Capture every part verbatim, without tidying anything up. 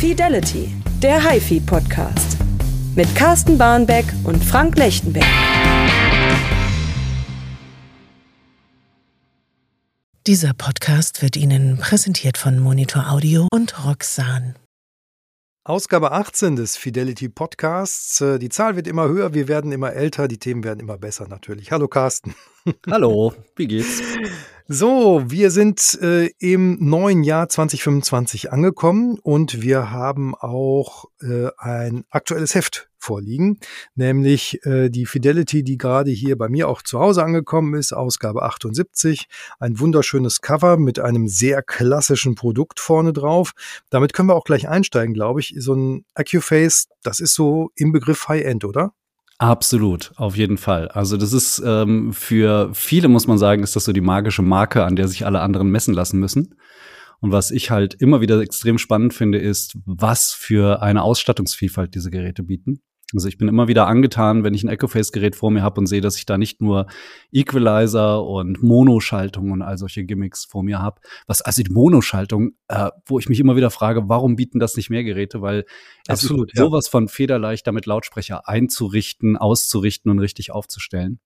Fidelity, der HiFi-Podcast. Mit Carsten Barnbeck und Frank Lechtenberg. Dieser Podcast wird Ihnen präsentiert von Monitor Audio und Roxan. Ausgabe achtzehn des Fidelity Podcasts. Die Zahl wird immer höher, wir werden immer älter, die Themen werden immer besser natürlich. Hallo Carsten. Hallo, wie geht's? So, wir sind äh, im neuen Jahr zwanzig fünfundzwanzig angekommen und wir haben auch äh, ein aktuelles Heft vorliegen, nämlich äh, die Fidelity, die gerade hier bei mir auch zu Hause angekommen ist, Ausgabe achtundsiebzig. Ein wunderschönes Cover mit einem sehr klassischen Produkt vorne drauf. Damit können wir auch gleich einsteigen, glaube ich. So ein AccuFace, das ist so im Begriff High-End, oder? Absolut, auf jeden Fall. Also das ist ähm, für viele, muss man sagen, ist das so die magische Marke, an der sich alle anderen messen lassen müssen. Und was ich halt immer wieder extrem spannend finde, ist, was für eine Ausstattungsvielfalt diese Geräte bieten. Also ich bin immer wieder angetan, wenn ich ein AccuFace-Gerät vor mir habe und sehe, dass ich da nicht nur Equalizer und Monoschaltung und all solche Gimmicks vor mir habe. Was also die Monoschaltung, äh, wo ich mich immer wieder frage, warum bieten das nicht mehr Geräte? Weil es Absolut, ist sowas von federleicht, damit Lautsprecher einzurichten, auszurichten und richtig aufzustellen.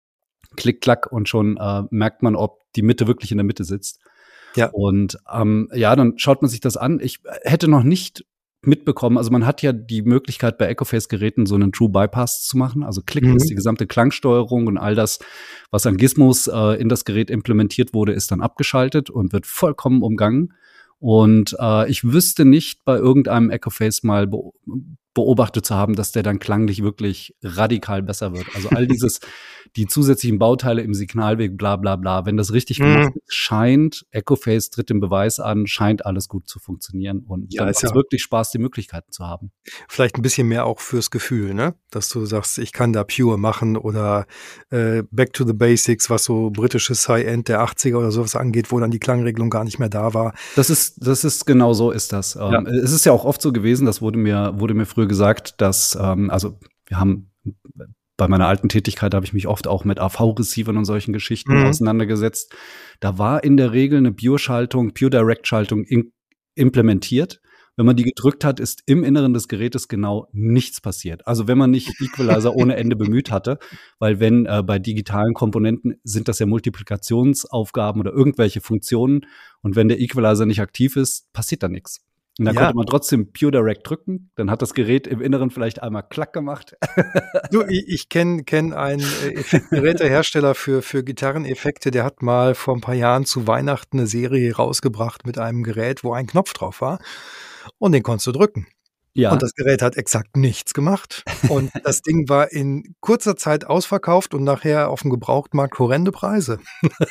Klick, klack und schon äh, merkt man, ob die Mitte wirklich in der Mitte sitzt. Ja. Und ähm, ja, dann schaut man sich das an. Ich hätte noch nicht mitbekommen, also man hat ja die Möglichkeit bei AccuFace-Geräten so einen True Bypass zu machen, also Klick Mhm. ist die gesamte Klangsteuerung und all das, was an Gizmos äh, in das Gerät implementiert wurde, ist dann abgeschaltet und wird vollkommen umgangen. Und äh, ich wüsste nicht bei irgendeinem AccuFace mal be- beobachtet zu haben, dass der dann klanglich wirklich radikal besser wird. Also all dieses, die zusätzlichen Bauteile im Signalweg, bla bla bla, wenn das richtig Mhm. gemacht ist, scheint, AccuFace tritt den Beweis an, scheint alles gut zu funktionieren und Ja, dann ist macht es ja- wirklich Spaß, die Möglichkeiten zu haben. Vielleicht ein bisschen mehr auch fürs Gefühl, ne? Dass du sagst, ich kann da Pure machen oder äh, Back to the Basics, was so britisches High-End der achtziger oder sowas angeht, wo dann die Klangregelung gar nicht mehr da war. Das ist, das ist genau so ist das. Ja. Ähm, es ist ja auch oft so gewesen, das wurde mir, wurde mir früher gesagt, dass, ähm, also wir haben bei meiner alten Tätigkeit habe ich mich oft auch mit A V-Receivern und solchen Geschichten Mhm. auseinandergesetzt. Da war in der Regel eine Pure-Schaltung, Pure-Direct-Schaltung in, implementiert. Wenn man die gedrückt hat, ist im Inneren des Gerätes genau nichts passiert. Also wenn man nicht Equalizer ohne Ende bemüht hatte, weil wenn äh, bei digitalen Komponenten sind das ja Multiplikationsaufgaben oder irgendwelche Funktionen und wenn der Equalizer nicht aktiv ist, passiert da nichts. Und dann Ja. konnte man trotzdem Pure Direct drücken, dann hat das Gerät im Inneren vielleicht einmal Klack gemacht. Du, ich, ich kenne kenn einen äh, Effektgerätehersteller für, für Gitarreneffekte, der hat mal vor ein paar Jahren zu Weihnachten eine Serie rausgebracht mit einem Gerät, wo ein Knopf drauf war und den konntest du drücken. Ja, Und das Gerät hat exakt nichts gemacht. Und das Ding war in kurzer Zeit ausverkauft und nachher auf dem Gebrauchtmarkt horrende Preise.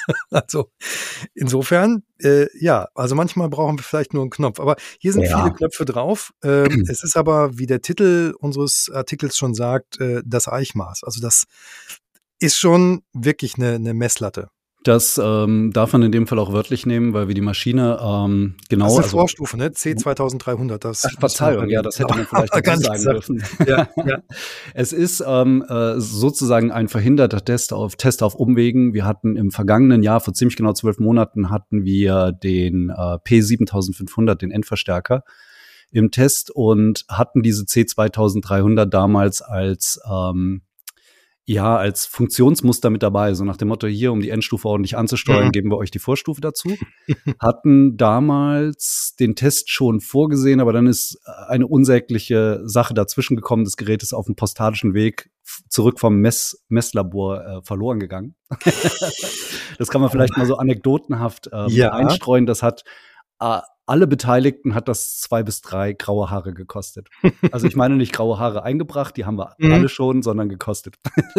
Also insofern, äh, ja, also manchmal brauchen wir vielleicht nur einen Knopf. Aber hier sind Ja. viele Knöpfe drauf. Ähm, es ist aber, wie der Titel unseres Artikels schon sagt, äh, das Eichmaß. Also das ist schon wirklich eine, eine Messlatte. das ähm, darf man in dem Fall auch wörtlich nehmen, weil wir die Maschine ähm, genau. Das ist eine also, Vorstufe, ne? C zweitausenddreihundert. Das Ach, Verzeihung, ja, das hätte man vielleicht gar dazu nicht sagen gesagt. dürfen. Ja, ja. Es ist ähm, äh, sozusagen ein verhinderter Test auf Test auf Umwegen. Wir hatten im vergangenen Jahr, vor ziemlich genau zwölf Monaten, hatten wir den äh, P siebentausendfünfhundert, den Endverstärker, im Test und hatten diese C zweitausenddreihundert damals als ähm, ja, als Funktionsmuster mit dabei, so nach dem Motto, hier, um die Endstufe ordentlich anzusteuern, Mhm. geben wir euch die Vorstufe dazu. Hatten damals den Test schon vorgesehen, aber dann ist eine unsägliche Sache dazwischen gekommen. Das Gerät ist auf dem postalischen Weg f- zurück vom Mess Messlabor äh, verloren gegangen. Das kann man vielleicht mal so anekdotenhaft ähm, Ja. einstreuen. Das hat äh, alle Beteiligten hat das zwei bis drei graue Haare gekostet. Also ich meine nicht graue Haare eingebracht, die haben wir Mhm. alle schon, sondern gekostet.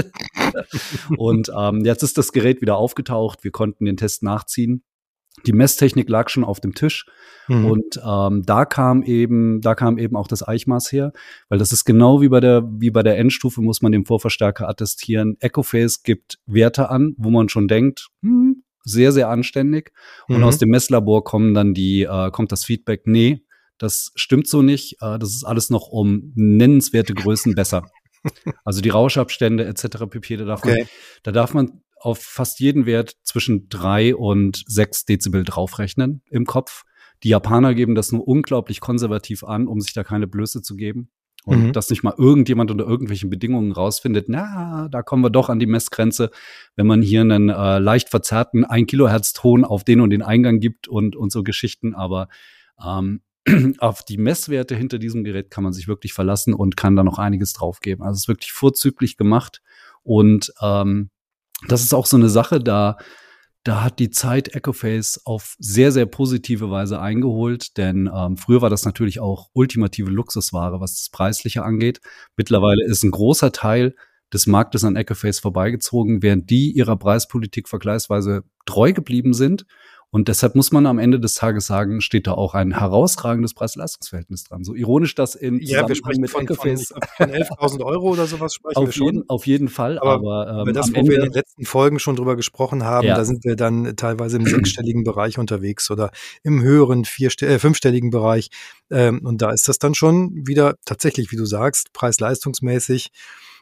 Und ähm, jetzt ist das Gerät wieder aufgetaucht. Wir konnten den Test nachziehen. Die Messtechnik lag schon auf dem Tisch. Mhm. Und ähm, da kam eben, da kam eben auch das Eichmaß her, weil das ist genau wie bei der, wie bei der Endstufe muss man dem Vorverstärker attestieren. AccuFace gibt Werte an, wo man schon denkt, hm, sehr, sehr anständig. Und Mhm. aus dem Messlabor kommen dann die, äh, kommt das Feedback, nee, das stimmt so nicht. Äh, das ist alles noch um nennenswerte Größen besser. Also die Rauschabstände et cetera pp. Da darf Okay. man, da darf man auf fast jeden Wert zwischen drei und sechs Dezibel draufrechnen im Kopf. Die Japaner geben das nur unglaublich konservativ an, um sich da keine Blöße zu geben. Und mhm. dass nicht mal irgendjemand unter irgendwelchen Bedingungen rausfindet, na, da kommen wir doch an die Messgrenze, wenn man hier einen äh, leicht verzerrten ein Kilohertz Ton auf den und den Eingang gibt und, und so Geschichten. Aber ähm, auf die Messwerte hinter diesem Gerät kann man sich wirklich verlassen und kann da noch einiges draufgeben. Also es ist wirklich vorzüglich gemacht. Und ähm, das ist auch so eine Sache, da Da hat die Zeit Ecophase auf sehr, sehr positive Weise eingeholt, denn ähm, früher war das natürlich auch ultimative Luxusware, was das Preisliche angeht. Mittlerweile ist ein großer Teil des Marktes an Ecophase vorbeigezogen, während die ihrer Preispolitik vergleichsweise treu geblieben sind. Und deshalb muss man am Ende des Tages sagen, steht da auch ein herausragendes Preis-Leistungs-Verhältnis dran. So ironisch das in ja, wir sprechen mit von, Ecophase von, von elftausend Euro oder sowas sprechen auf wir schon. Jeden, auf jeden Fall, aber, aber ähm, aber das, am wo Ende, wir in den letzten Folgen schon drüber gesprochen haben, ja. da sind wir dann teilweise im sechsstelligen Bereich unterwegs oder im höheren vierste- äh, fünfstelligen Bereich. Ähm, und da ist das dann schon wieder tatsächlich, wie du sagst, preis-leistungsmäßig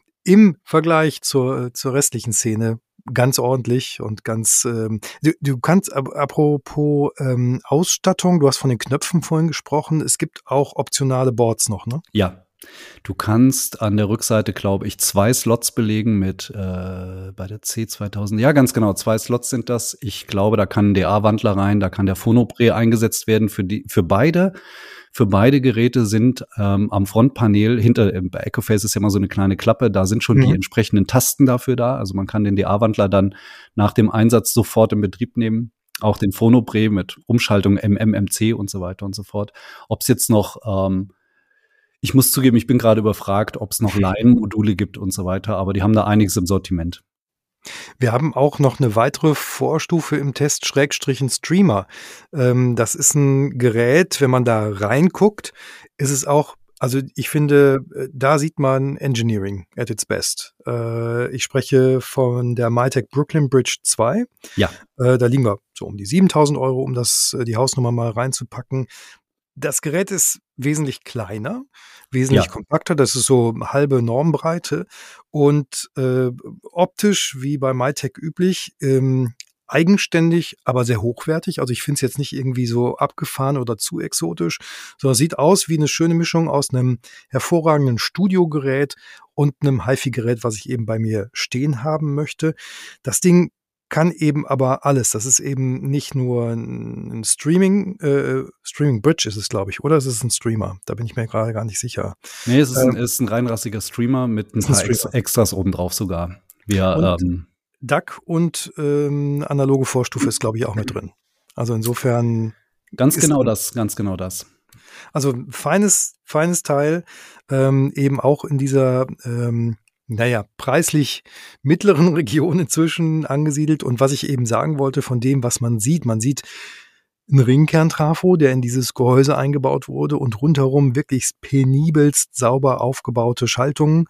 im Vergleich zur, zur restlichen Szene ganz ordentlich und ganz, ähm, du, du kannst, apropos ähm, Ausstattung, du hast von den Knöpfen vorhin gesprochen, es gibt auch optionale Boards noch, ne? Ja, du kannst an der Rückseite, glaube ich, zwei Slots belegen mit, äh, bei der C zweitausend, ja ganz genau, zwei Slots sind das. Ich glaube, da kann ein D A-Wandler rein, da kann der Phonobre eingesetzt werden für die, für beide. Für beide Geräte sind ähm, am Frontpanel, hinter äh, bei Ecophase ist ja immer so eine kleine Klappe, da sind schon mhm. die entsprechenden Tasten dafür da. Also man kann den D A-Wandler dann nach dem Einsatz sofort in Betrieb nehmen. Auch den Phonobre mit Umschaltung M M, M C und so weiter und so fort. Ob es jetzt noch, ähm, ich muss zugeben, ich bin gerade überfragt, ob es noch Line-Module gibt und so weiter, aber die haben da einiges im Sortiment. Wir haben auch noch eine weitere Vorstufe im Test, Schrägstrich ein Streamer. Ähm, das ist ein Gerät, wenn man da reinguckt, ist es auch, also ich finde, da sieht man Engineering at its best. Äh, ich spreche von der Mytek Brooklyn Bridge zwei. Ja. Äh, da liegen wir so um die siebentausend Euro, um das, die Hausnummer mal reinzupacken. Das Gerät ist wesentlich kleiner, wesentlich ja. kompakter. Das ist so halbe Normbreite und äh, optisch wie bei Mytek üblich ähm, eigenständig, aber sehr hochwertig. Also ich finde es jetzt nicht irgendwie so abgefahren oder zu exotisch, sondern sieht aus wie eine schöne Mischung aus einem hervorragenden Studiogerät und einem HiFi-Gerät, was ich eben bei mir stehen haben möchte. Das Ding kann eben aber alles. Das ist eben nicht nur ein Streaming, äh, Streaming Bridge ist es, glaube ich, oder ist es ein Streamer? Da bin ich mir gerade gar nicht sicher. Nee, es ist, ähm, ein, ist ein reinrassiger Streamer mit ein paar ein Ex- Extras obendrauf sogar. Wir, und ähm, D A C und ähm, analoge Vorstufe ist, glaube ich, auch mit drin. Also insofern ganz genau das, ganz genau das. Also feines, feines Teil, ähm, eben auch in dieser ähm, naja, preislich mittleren Region inzwischen angesiedelt. Und was ich eben sagen wollte von dem, was man sieht, man sieht einen Ringkerntrafo, der in dieses Gehäuse eingebaut wurde und rundherum wirklich penibelst sauber aufgebaute Schaltungen,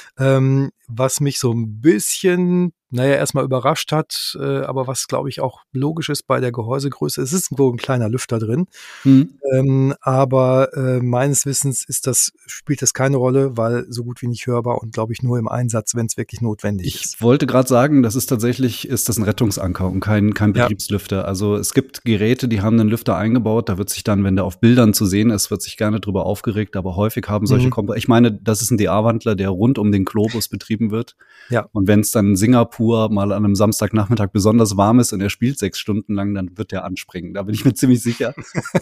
ähm, was mich so ein bisschen, naja, erstmal überrascht hat, äh, aber was, glaube ich, auch logisch ist bei der Gehäusegröße. Es ist so ein kleiner Lüfter drin, mhm. ähm, aber äh, meines Wissens ist das, spielt das keine Rolle, weil so gut wie nicht hörbar und, glaube ich, nur im Einsatz, wenn es wirklich notwendig ich ist. Ich wollte gerade sagen, das ist tatsächlich, ist das ein Rettungsanker und kein, kein Betriebslüfter. Ja. Also es gibt Geräte, die haben einen Lüfter eingebaut, da wird sich dann, wenn der auf Bildern zu sehen ist, wird sich gerne drüber aufgeregt, aber häufig haben solche mhm. Komp- ich meine, das ist ein D A-Wandler, der rund um den Globus betrieben wird. Ja. Und wenn es dann in Singapur mal an einem Samstagnachmittag besonders warm ist und er spielt sechs Stunden lang, dann wird er anspringen. Da bin ich mir ziemlich sicher.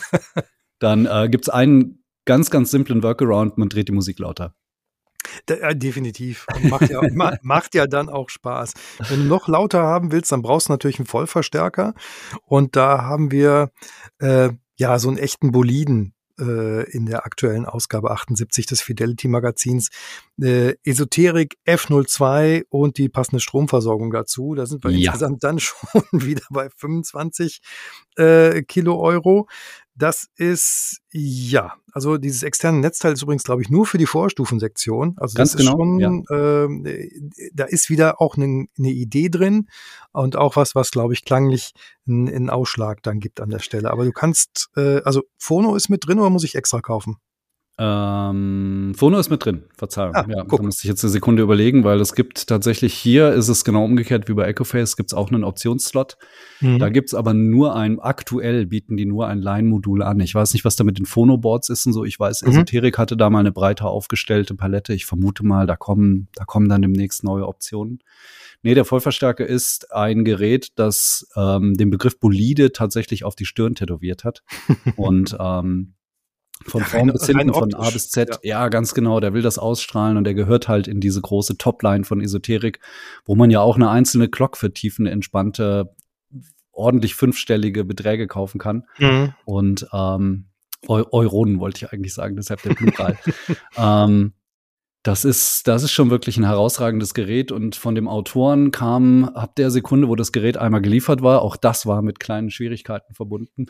Dann äh, gibt's einen ganz, ganz simplen Workaround, man dreht die Musik lauter. Da, definitiv. Macht ja, macht ja dann auch Spaß. Wenn du noch lauter haben willst, dann brauchst du natürlich einen Vollverstärker. Und da haben wir äh, ja so einen echten Boliden in der aktuellen Ausgabe achtundsiebzig des Fidelity-Magazins. Äh, Esoterik F null zwei und die passende Stromversorgung dazu. Da sind wir ja. insgesamt dann schon wieder bei fünfundzwanzig äh, Kilo Euro. Das ist, ja, also dieses externe Netzteil ist übrigens, glaube ich, nur für die Vorstufensektion. Also Ganz das ist genau, schon, ja. äh, da ist wieder auch eine ne Idee drin und auch was, was, glaube ich, klanglich einen Ausschlag dann gibt an der Stelle. Aber du kannst, äh, also Phono ist mit drin oder muss ich extra kaufen? Ähm, Phono ist mit drin, Verzeihung. Ah, ja, guck. da musste ich jetzt eine Sekunde überlegen, weil es gibt tatsächlich, hier ist es genau umgekehrt wie bei Echoface, gibt es auch einen Optionsslot. Mhm. Da gibt's aber nur ein, aktuell bieten die nur ein Line-Modul an. Ich weiß nicht, was da mit den Phono-Boards ist und so. Ich weiß, Mhm. Esoterik hatte da mal eine breiter aufgestellte Palette. Ich vermute mal, da kommen, da kommen dann demnächst neue Optionen. Nee, der Vollverstärker ist ein Gerät, das ähm, den Begriff Bolide tatsächlich auf die Stirn tätowiert hat. Und ähm, von Ja, vorn rein- bis hinten, rein von A optisch, bis Z, ja. ja. ganz genau, der will das ausstrahlen und der gehört halt in diese große Topline von Esoterik, wo man ja auch eine einzelne Glock für tiefende, entspannte, ordentlich fünfstellige Beträge kaufen kann. Mhm. Und ähm, Eu Euronen wollte ich eigentlich sagen, deshalb der Plural. ähm, Das ist, das ist schon wirklich ein herausragendes Gerät und von dem Autoren kam ab der Sekunde, wo das Gerät einmal geliefert war, auch das war mit kleinen Schwierigkeiten verbunden,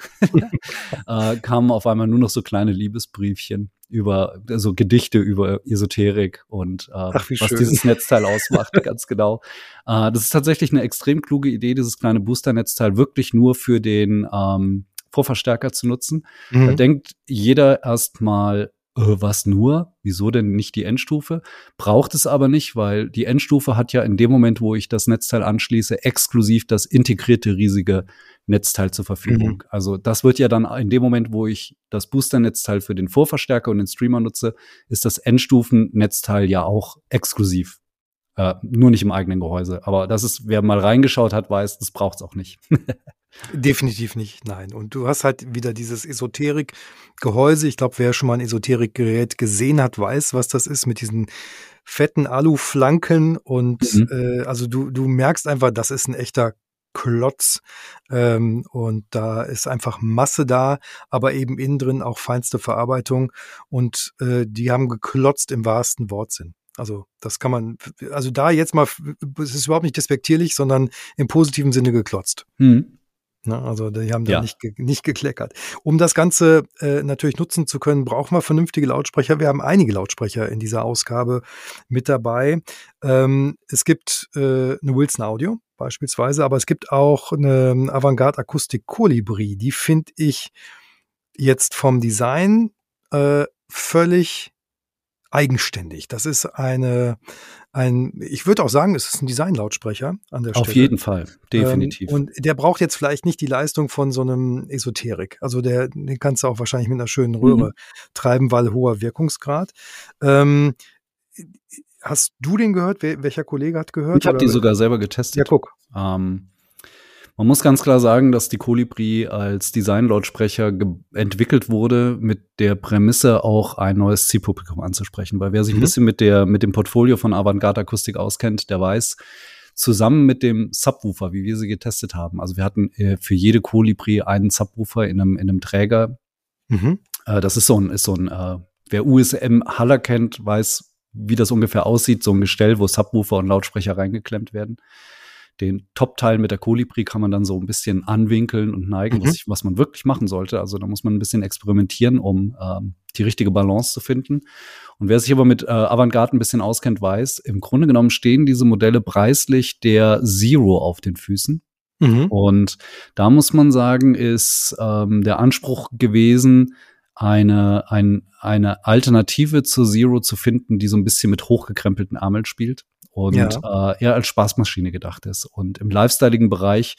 äh, kamen auf einmal nur noch so kleine Liebesbriefchen über, also Gedichte über Esoterik und äh, Ach, wie was schön. dieses Netzteil ausmacht, ganz genau. Äh, das ist tatsächlich eine extrem kluge Idee, dieses kleine Booster-Netzteil wirklich nur für den ähm, Vorverstärker zu nutzen. Mhm. Da denkt jeder erstmal, was nur? Wieso denn nicht die Endstufe? Braucht es aber nicht, weil die Endstufe hat ja in dem Moment, wo ich das Netzteil anschließe, exklusiv das integrierte riesige Netzteil zur Verfügung. Mhm. Also das wird ja dann in dem Moment, wo ich das Booster-Netzteil für den Vorverstärker und den Streamer nutze, ist das Endstufen-Netzteil ja auch exklusiv. Äh, nur nicht im eigenen Gehäuse. Aber das ist, wer mal reingeschaut hat, weiß, das braucht's auch nicht. Definitiv nicht, nein. Und du hast halt wieder dieses Esoterik-Gehäuse. Ich glaube, wer schon mal ein Esoterik-Gerät gesehen hat, weiß, was das ist mit diesen fetten Aluflanken. Und Mhm. äh, also du, du merkst einfach, das ist ein echter Klotz. Ähm, und da ist einfach Masse da, aber eben innen drin auch feinste Verarbeitung. Und äh, die haben geklotzt im wahrsten Wortsinn. Also das kann man, also da jetzt mal, es ist überhaupt nicht despektierlich, sondern im positiven Sinne geklotzt. Mhm. Ne, also die haben da Ja. nicht, ge nicht gekleckert. Um das Ganze äh, natürlich nutzen zu können, brauchen wir vernünftige Lautsprecher. Wir haben einige Lautsprecher in dieser Ausgabe mit dabei. Ähm, es gibt äh, eine Wilson Audio beispielsweise, aber es gibt auch eine Avantgarde Akustik Colibri. Die finde ich jetzt vom Design äh, völlig eigenständig. Das ist eine, ein, ich würde auch sagen, es ist ein Design-Lautsprecher an der Auf Stelle. jeden Fall, definitiv. Ähm, und der braucht jetzt vielleicht nicht die Leistung von so einem Esoterik. Also der, den kannst du auch wahrscheinlich mit einer schönen Röhre Mhm. treiben, weil hoher Wirkungsgrad. Ähm, hast du den gehört? Wer, welcher Kollege hat gehört? Ich habe oder? die sogar selber getestet. Ja, guck. Ähm, man muss ganz klar sagen, dass die Colibri als Design-Lautsprecher ge- entwickelt wurde mit der Prämisse, auch ein neues Zielpublikum anzusprechen. Weil wer sich Mhm. ein bisschen mit der mit dem Portfolio von Avantgarde Akustik auskennt, der weiß, zusammen mit dem Subwoofer, wie wir sie getestet haben, also wir hatten äh, für jede Colibri einen Subwoofer in einem in einem Träger. Mhm. Äh, das ist so ein ist so ein äh, wer U S M-Haller kennt, weiß, wie das ungefähr aussieht, so ein Gestell, wo Subwoofer und Lautsprecher reingeklemmt werden. Den Top-Teil mit der Colibri kann man dann so ein bisschen anwinkeln und neigen, Mhm. was, ich, was man wirklich machen sollte. Also da muss man ein bisschen experimentieren, um ähm, die richtige Balance zu finden. Und wer sich aber mit äh, Avantgarde ein bisschen auskennt, weiß, im Grunde genommen stehen diese Modelle preislich der Zero auf den Füßen. Mhm. Und da muss man sagen, ist ähm, der Anspruch gewesen, eine, ein, eine Alternative zur Zero zu finden, die so ein bisschen mit hochgekrempelten Ärmeln spielt und Ja. äh, eher als Spaßmaschine gedacht ist. Und im lifestyleigen Bereich,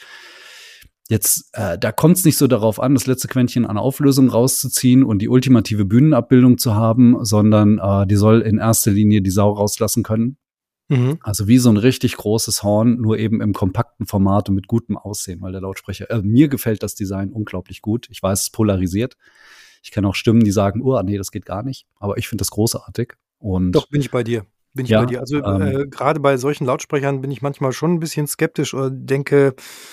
jetzt, äh, da kommt es nicht so darauf an, das letzte Quäntchen an Auflösung rauszuziehen und die ultimative Bühnenabbildung zu haben, sondern äh, die soll in erster Linie die Sau rauslassen können. Mhm. Also wie so ein richtig großes Horn, nur eben im kompakten Format und mit gutem Aussehen, weil der Lautsprecher, äh, mir gefällt das Design unglaublich gut. Ich weiß, es polarisiert. Ich kenne auch Stimmen, die sagen, oh, nee, das geht gar nicht. Aber ich finde das großartig. Und Doch, bin ich bei dir. Bin ich Ja, bei dir. Also ähm, äh, gerade bei solchen Lautsprechern bin ich manchmal schon ein bisschen skeptisch oder denke,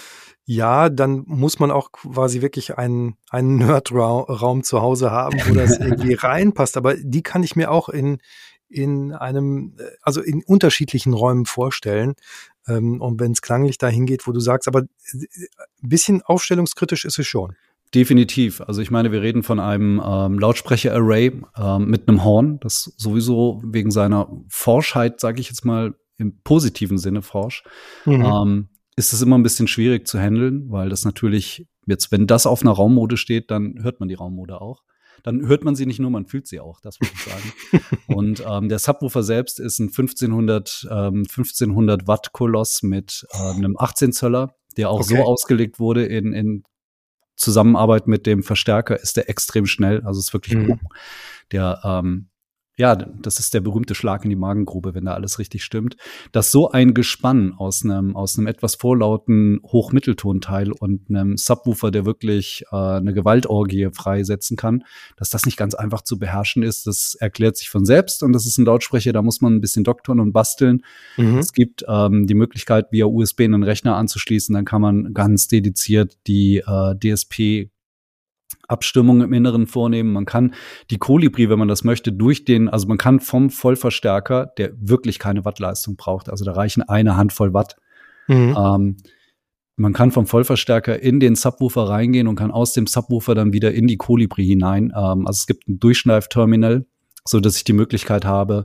ja, dann muss man auch quasi wirklich einen, einen Nerd-Raum zu Hause haben, wo das irgendwie reinpasst. Aber die kann ich mir auch in, in einem, äh, also in unterschiedlichen Räumen vorstellen. Ähm, und wenn es klanglich dahin geht, wo du sagst, aber äh, ein bisschen aufstellungskritisch ist es schon. definitiv. Also ich meine, wir reden von einem ähm, Lautsprecher-Array ähm, mit einem Horn, das sowieso wegen seiner Forschheit, sage ich jetzt mal im positiven Sinne forsch, Mhm. ähm, ist es immer ein bisschen schwierig zu handeln, weil das natürlich jetzt, wenn das auf einer Raummode steht, dann hört man die Raummode auch. dann hört man sie nicht nur, man fühlt sie auch, das würde ich sagen. Und ähm, der Subwoofer selbst ist ein fünfzehnhundert, ähm, fünfzehnhundert Watt Koloss mit äh, einem achtzehn Zöller, der auch Okay. so ausgelegt wurde in, in Zusammenarbeit mit dem Verstärker, ist der extrem schnell. Also ist wirklich Mhm. der, ähm, ja, das ist der berühmte Schlag in die Magengrube, wenn da alles richtig stimmt. Dass so ein Gespann aus einem aus einem etwas vorlauten Hochmitteltonteil und einem Subwoofer, der wirklich äh, eine Gewaltorgie freisetzen kann, dass das nicht ganz einfach zu beherrschen ist, das erklärt sich von selbst. Und das ist ein Lautsprecher, da muss man ein bisschen doktern und basteln. Mhm. Es gibt ähm, die Möglichkeit, via U S B einen Rechner anzuschließen. Dann kann man ganz dediziert die äh, D S P Abstimmung im Inneren vornehmen. Man kann die Kolibri, wenn man das möchte, durch den, also man kann vom Vollverstärker, der wirklich keine Wattleistung braucht, also da reichen eine Handvoll Watt. Mhm. Ähm, man kann vom Vollverstärker in den Subwoofer reingehen und kann aus dem Subwoofer dann wieder in die Kolibri hinein. Ähm, also es gibt ein Durchschneifterminal, so dass ich die Möglichkeit habe,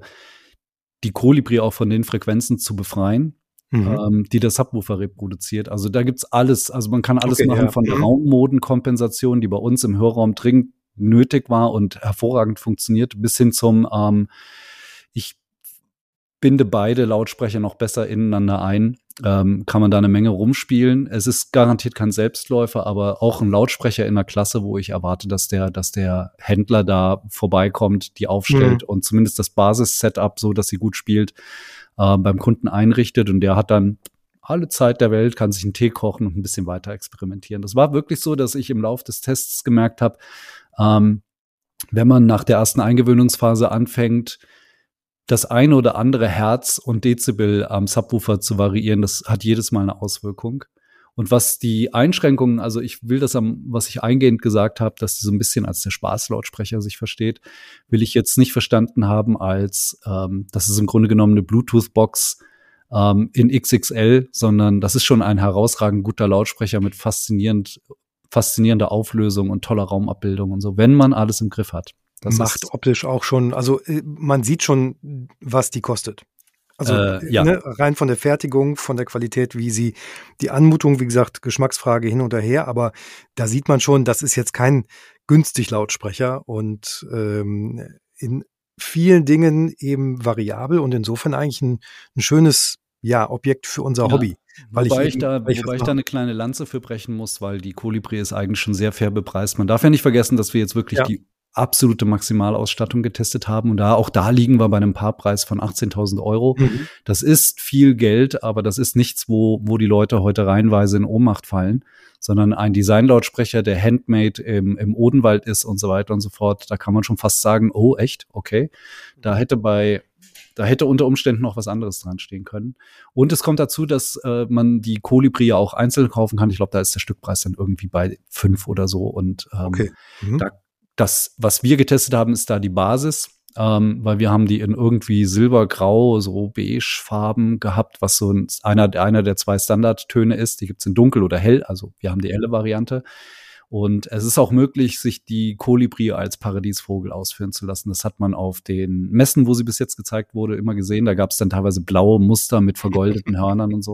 die Kolibri auch von den Frequenzen zu befreien. Mhm. Ähm, die der Subwoofer reproduziert. Also da gibt's alles, also man kann alles Okay, machen ja. von der Mhm. Raummodenkompensation, die bei uns im Hörraum dringend nötig war und hervorragend funktioniert, bis hin zum ähm, ich binde beide Lautsprecher noch besser ineinander ein, ähm, kann man da eine Menge rumspielen. Es ist garantiert kein Selbstläufer, aber auch ein Lautsprecher in der Klasse, wo ich erwarte, dass der, dass der Händler da vorbeikommt, die aufstellt Mhm. und zumindest das Basis-Setup, so dass sie gut spielt, äh, beim Kunden einrichtet, und der hat dann alle Zeit der Welt, kann sich einen Tee kochen und ein bisschen weiter experimentieren. Das war wirklich so, dass ich im Lauf des Tests gemerkt habe, ähm, wenn man nach der ersten Eingewöhnungsphase anfängt, das eine oder andere Hertz und Dezibel am Subwoofer zu variieren, das hat jedes Mal eine Auswirkung. Und was die Einschränkungen, also ich will das am, was ich eingehend gesagt habe, dass die so ein bisschen als der Spaßlautsprecher sich versteht, will ich jetzt nicht verstanden haben als, ähm, das ist im Grunde genommen eine Bluetooth-Box ähm, in X X L, sondern das ist schon ein herausragend guter Lautsprecher mit faszinierend, faszinierender Auflösung und toller Raumabbildung und so, wenn man alles im Griff hat. Das Macht ist, optisch auch schon, also äh, man sieht schon, was die kostet. Also Äh, ja. ne, rein von der Fertigung, von der Qualität, wie sie, die Anmutung, wie gesagt, Geschmacksfrage hin und her, aber da sieht man schon, das ist jetzt kein günstig Lautsprecher und ähm, in vielen Dingen eben variabel und insofern eigentlich ein, ein schönes, ja, Objekt für unser Ja. Hobby. Weil Wobei ich ich, eben, da, weil ich wobei was ich da mache. eine kleine Lanze für brechen muss, weil die Kolibri ist eigentlich schon sehr fair bepreist. Man darf ja nicht vergessen, dass wir jetzt wirklich Ja. die absolute Maximalausstattung getestet haben. Und da, auch da liegen wir bei einem Paarpreis von achtzehntausend Euro. Mhm. Das ist viel Geld, aber das ist nichts, wo, wo die Leute heute reihenweise in Ohnmacht fallen, sondern ein Designlautsprecher, der handmade im, im Odenwald ist und so weiter und so fort. Da kann man schon fast sagen, oh, echt? Okay. Da hätte bei Da hätte unter Umständen noch was anderes dran stehen können. Und es kommt dazu, dass äh, man die Kolibri ja auch einzeln kaufen kann. Ich glaube, da ist der Stückpreis dann irgendwie bei fünf oder so. Und ähm, Okay. Mhm. da, das, was wir getestet haben, ist da die Basis, ähm, weil wir haben die in irgendwie silbergrau, so beige-Farben gehabt, was so ein, einer, einer der zwei Standardtöne ist. Die gibt's in dunkel oder hell. Also wir haben die helle Variante. Und es ist auch möglich, sich die Kolibri als Paradiesvogel ausführen zu lassen. Das hat man auf den Messen, wo sie bis jetzt gezeigt wurde, immer gesehen. Da gab es dann teilweise blaue Muster mit vergoldeten Hörnern und so.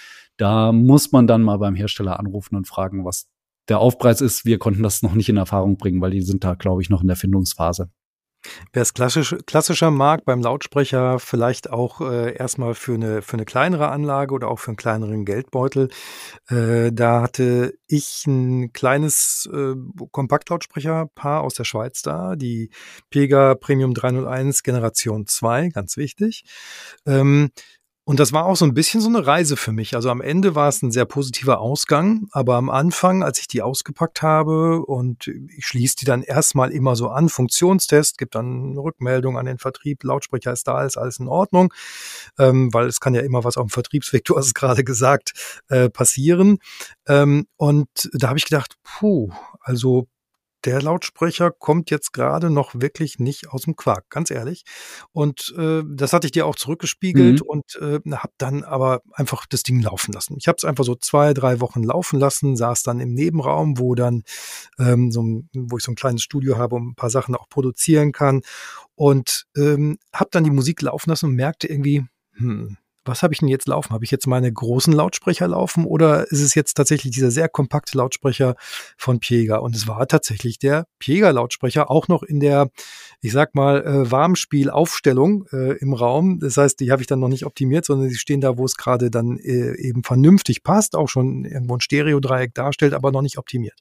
Da muss man dann mal beim Hersteller anrufen und fragen, was der Aufpreis ist. Wir konnten das noch nicht in Erfahrung bringen, weil die sind da, glaube ich, noch in der Findungsphase. Wer es klassisch, klassischer mag, beim Lautsprecher vielleicht auch äh, erstmal für eine, für eine kleinere Anlage oder auch für einen kleineren Geldbeutel. Äh, da hatte ich ein kleines äh, Kompaktlautsprecherpaar aus der Schweiz da, die Pega Premium dreihunderteins Generation zwei, ganz wichtig. Ähm, Und das war auch so ein bisschen so eine Reise für mich. Also am Ende war es ein sehr positiver Ausgang, aber am Anfang, als ich die ausgepackt habe und ich schließe die dann erstmal immer so an, Funktionstest, gibt dann eine Rückmeldung an den Vertrieb, Lautsprecher ist da, ist alles in Ordnung, ähm, weil es kann ja immer was auf dem Vertriebsweg, du hast es gerade gesagt, äh, passieren. Ähm, und da habe ich gedacht, puh, also der Lautsprecher kommt jetzt gerade noch wirklich nicht aus dem Quark, ganz ehrlich. Und äh, das hatte ich dir auch zurückgespiegelt Mhm. und äh, habe dann aber einfach das Ding laufen lassen. Ich habe es einfach so zwei, drei Wochen laufen lassen, saß dann im Nebenraum, wo dann ähm, so ein, wo ich so ein kleines Studio habe und ein paar Sachen auch produzieren kann und ähm, habe dann die Musik laufen lassen und merkte irgendwie, hm, was habe ich denn jetzt laufen? Habe ich jetzt meine großen Lautsprecher laufen oder ist es jetzt tatsächlich dieser sehr kompakte Lautsprecher von Piega? Und es war tatsächlich der Piega-Lautsprecher, auch noch in der, ich sag mal, äh, Warmspielaufstellung äh, im Raum. Das heißt, die habe ich dann noch nicht optimiert, sondern sie stehen da, wo es gerade dann äh, eben vernünftig passt, auch schon irgendwo ein Stereo-Dreieck darstellt, aber noch nicht optimiert.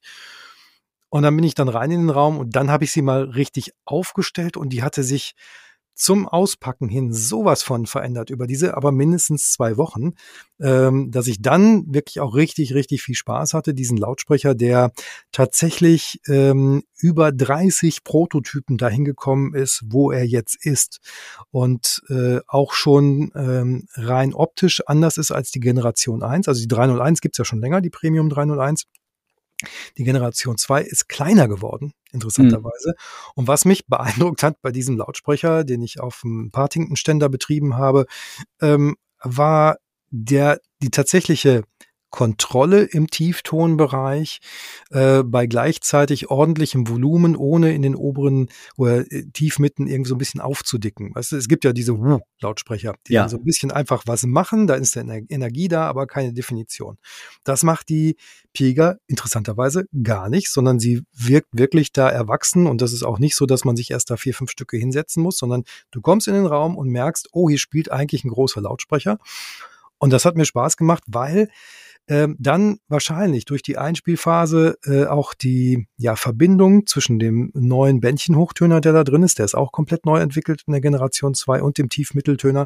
Und dann bin ich dann rein in den Raum und dann habe ich sie mal richtig aufgestellt und die hatte sich zum Auspacken hin sowas von verändert über diese aber mindestens zwei Wochen, ähm, dass ich dann wirklich auch richtig, richtig viel Spaß hatte, diesen Lautsprecher, der tatsächlich ähm, über dreißig Prototypen dahin gekommen ist, wo er jetzt ist und äh, auch schon ähm, rein optisch anders ist als die Generation eins. Also die dreihunderteins gibt's ja schon länger, die Premium dreihunderteins. Die Generation zwei ist kleiner geworden, interessanterweise. Mhm. Und was mich beeindruckt hat bei diesem Lautsprecher, den ich auf dem Partington-Ständer betrieben habe, ähm, war der die tatsächliche Kontrolle im Tieftonbereich äh, bei gleichzeitig ordentlichem Volumen, ohne in den oberen oder äh, Tiefmitten irgendwie so ein bisschen aufzudicken. Weißt du, es gibt ja diese Woo-Lautsprecher, die ja. dann so ein bisschen einfach was machen, da ist eine Energie da, aber keine Definition. Das macht die Piega interessanterweise gar nicht, sondern sie wirkt wirklich da erwachsen und das ist auch nicht so, dass man sich erst da vier, fünf Stücke hinsetzen muss, sondern du kommst in den Raum und merkst, oh, hier spielt eigentlich ein großer Lautsprecher. Und das hat mir Spaß gemacht, weil ähm, dann wahrscheinlich durch die Einspielphase äh, auch die ja, Verbindung zwischen dem neuen Bändchenhochtöner, der da drin ist, der ist auch komplett neu entwickelt in der Generation zwei und dem Tiefmitteltöner,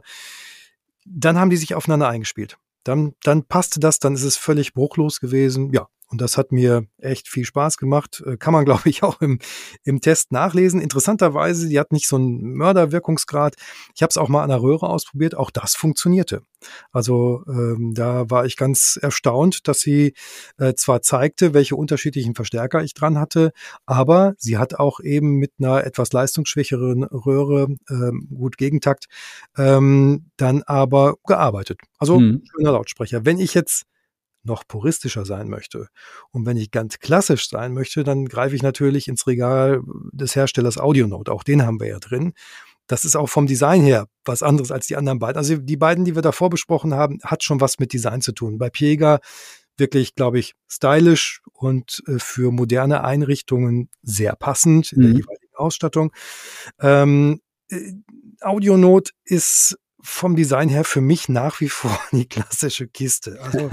dann haben die sich aufeinander eingespielt. Dann, dann passte das, dann ist es völlig bruchlos gewesen. Ja, und das hat mir echt viel Spaß gemacht. Kann man, glaube ich, auch im, im Test nachlesen. Interessanterweise, die hat nicht so einen Mörderwirkungsgrad. Ich habe es auch mal an der Röhre ausprobiert. Auch das funktionierte. Also ähm, da war ich ganz erstaunt, dass sie äh, zwar zeigte, welche unterschiedlichen Verstärker ich dran hatte, aber sie hat auch eben mit einer etwas leistungsschwächeren Röhre, ähm, gut Gegentakt, ähm, dann aber gearbeitet. Also mhm. schöner Lautsprecher. Wenn ich jetzt noch puristischer sein möchte und wenn ich ganz klassisch sein möchte, dann greife ich natürlich ins Regal des Herstellers Audionote. Auch den haben wir ja drin. Das ist auch vom Design her was anderes als die anderen beiden. Also die beiden, die wir davor besprochen haben, hat schon was mit Design zu tun. Bei Piega wirklich, glaube ich, stylisch und äh, für moderne Einrichtungen sehr passend in mhm. der jeweiligen Ausstattung. Ähm, äh, Audionote ist vom Design her für mich nach wie vor die klassische Kiste. Also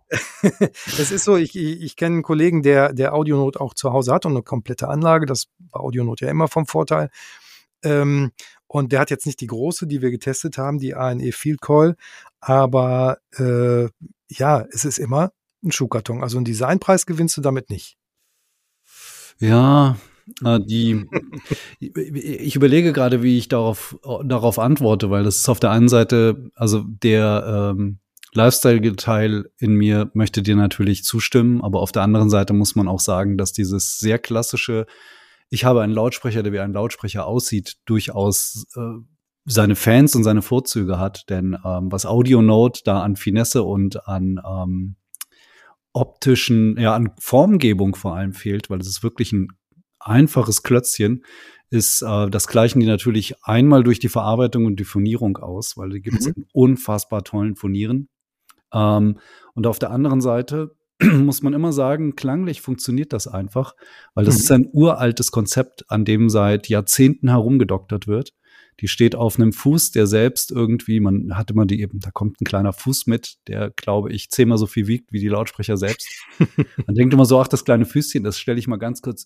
es ist so, ich, ich, ich kenne einen Kollegen, der der Audionote auch zu Hause hat und eine komplette Anlage. Das war Audionote ja immer vom Vorteil. Ähm, und der hat jetzt nicht die große, die wir getestet haben, die A N E Field Coil, aber äh, ja, es ist immer ein Schuhkarton. Also einen Designpreis gewinnst du damit nicht. Ja, die, ich überlege gerade, wie ich darauf, darauf antworte, weil das ist auf der einen Seite, also der ähm, Lifestyle-Teil in mir möchte dir natürlich zustimmen, aber auf der anderen Seite muss man auch sagen, dass dieses sehr klassische, ich habe einen Lautsprecher, der wie ein Lautsprecher aussieht, durchaus äh, seine Fans und seine Vorzüge hat, denn ähm, was Audionote da an Finesse und an ähm, optischen, ja, an Formgebung vor allem fehlt, weil es ist wirklich ein einfaches Klötzchen, ist, äh, das gleichen die natürlich einmal durch die Verarbeitung und die Furnierung aus, weil die gibt es mhm. in unfassbar tollen Furnieren. Ähm, und auf der anderen Seite muss man immer sagen, klanglich funktioniert das einfach, weil das mhm. ist ein uraltes Konzept, an dem seit Jahrzehnten herumgedoktert wird. Die steht auf einem Fuß, der selbst irgendwie, man hat immer die eben, da kommt ein kleiner Fuß mit, der, glaube ich, zehnmal so viel wiegt wie die Lautsprecher selbst. Man denkt immer so, ach, das kleine Füßchen, das stelle ich mal ganz kurz,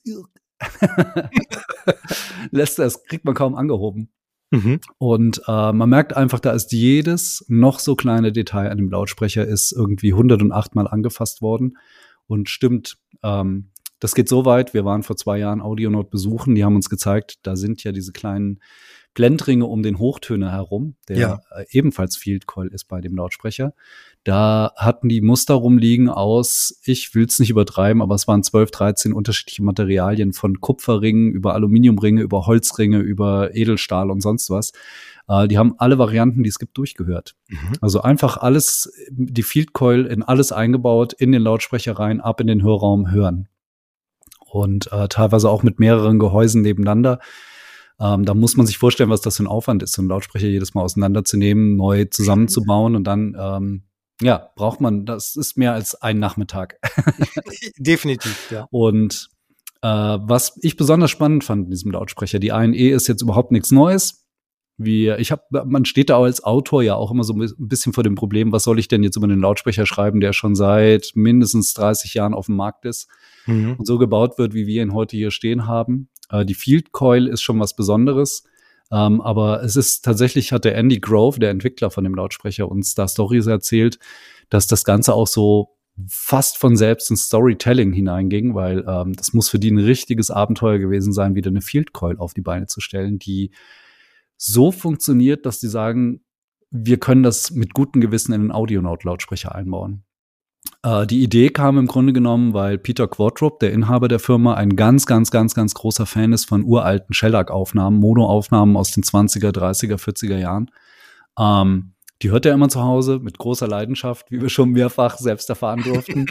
lässt das, kriegt man kaum angehoben. Mhm. Und äh, man merkt einfach, da ist jedes noch so kleine Detail an dem Lautsprecher ist irgendwie hundertacht Mal angefasst worden und stimmt, ähm, das geht so weit, wir waren vor zwei Jahren Audionote besuchen, die haben uns gezeigt, da sind ja diese kleinen Blendringe um den Hochtöner herum, der ja. äh, ebenfalls Field Coil ist bei dem Lautsprecher. Da hatten die Muster rumliegen aus, ich will es nicht übertreiben, aber es waren zwölf, dreizehn unterschiedliche Materialien von Kupferringen über Aluminiumringe, über Holzringe, über Edelstahl und sonst was. Äh, die haben alle Varianten, die es gibt, durchgehört. Mhm. Also einfach alles, die Field Coil in alles eingebaut, in den Lautsprecher rein, ab in den Hörraum hören. Und äh, teilweise auch mit mehreren Gehäusen nebeneinander. Ähm, da muss man sich vorstellen, was das für ein Aufwand ist, so einen Lautsprecher jedes Mal auseinanderzunehmen, neu zusammenzubauen und dann, ähm, ja, braucht man, das ist mehr als ein Nachmittag. Definitiv, ja. Und äh, was ich besonders spannend fand in diesem Lautsprecher, die A N E ist jetzt überhaupt nichts Neues. Wie, ich habe, man steht da als Autor ja auch immer so ein bisschen vor dem Problem, was soll ich denn jetzt über den Lautsprecher schreiben, der schon seit mindestens dreißig Jahren auf dem Markt ist mhm. und so gebaut wird, wie wir ihn heute hier stehen haben. Äh, die Field Coil ist schon was Besonderes, ähm, aber es ist tatsächlich, hat der Andy Grove, der Entwickler von dem Lautsprecher, uns da Storys erzählt, dass das Ganze auch so fast von selbst ins Storytelling hineinging, weil ähm, das muss für die ein richtiges Abenteuer gewesen sein, wieder eine Field Coil auf die Beine zu stellen, die so funktioniert, dass die sagen, wir können das mit gutem Gewissen in einen Audionaut-Lautsprecher einbauen. Äh, die Idee kam im Grunde genommen, weil Peter Quattro, der Inhaber der Firma, ein ganz, ganz, ganz, ganz großer Fan ist von uralten Shellac-Aufnahmen, Mono-Aufnahmen aus den zwanziger, dreißiger, vierziger Jahren. Ähm, die hört er immer zu Hause mit großer Leidenschaft, wie wir schon mehrfach selbst erfahren durften.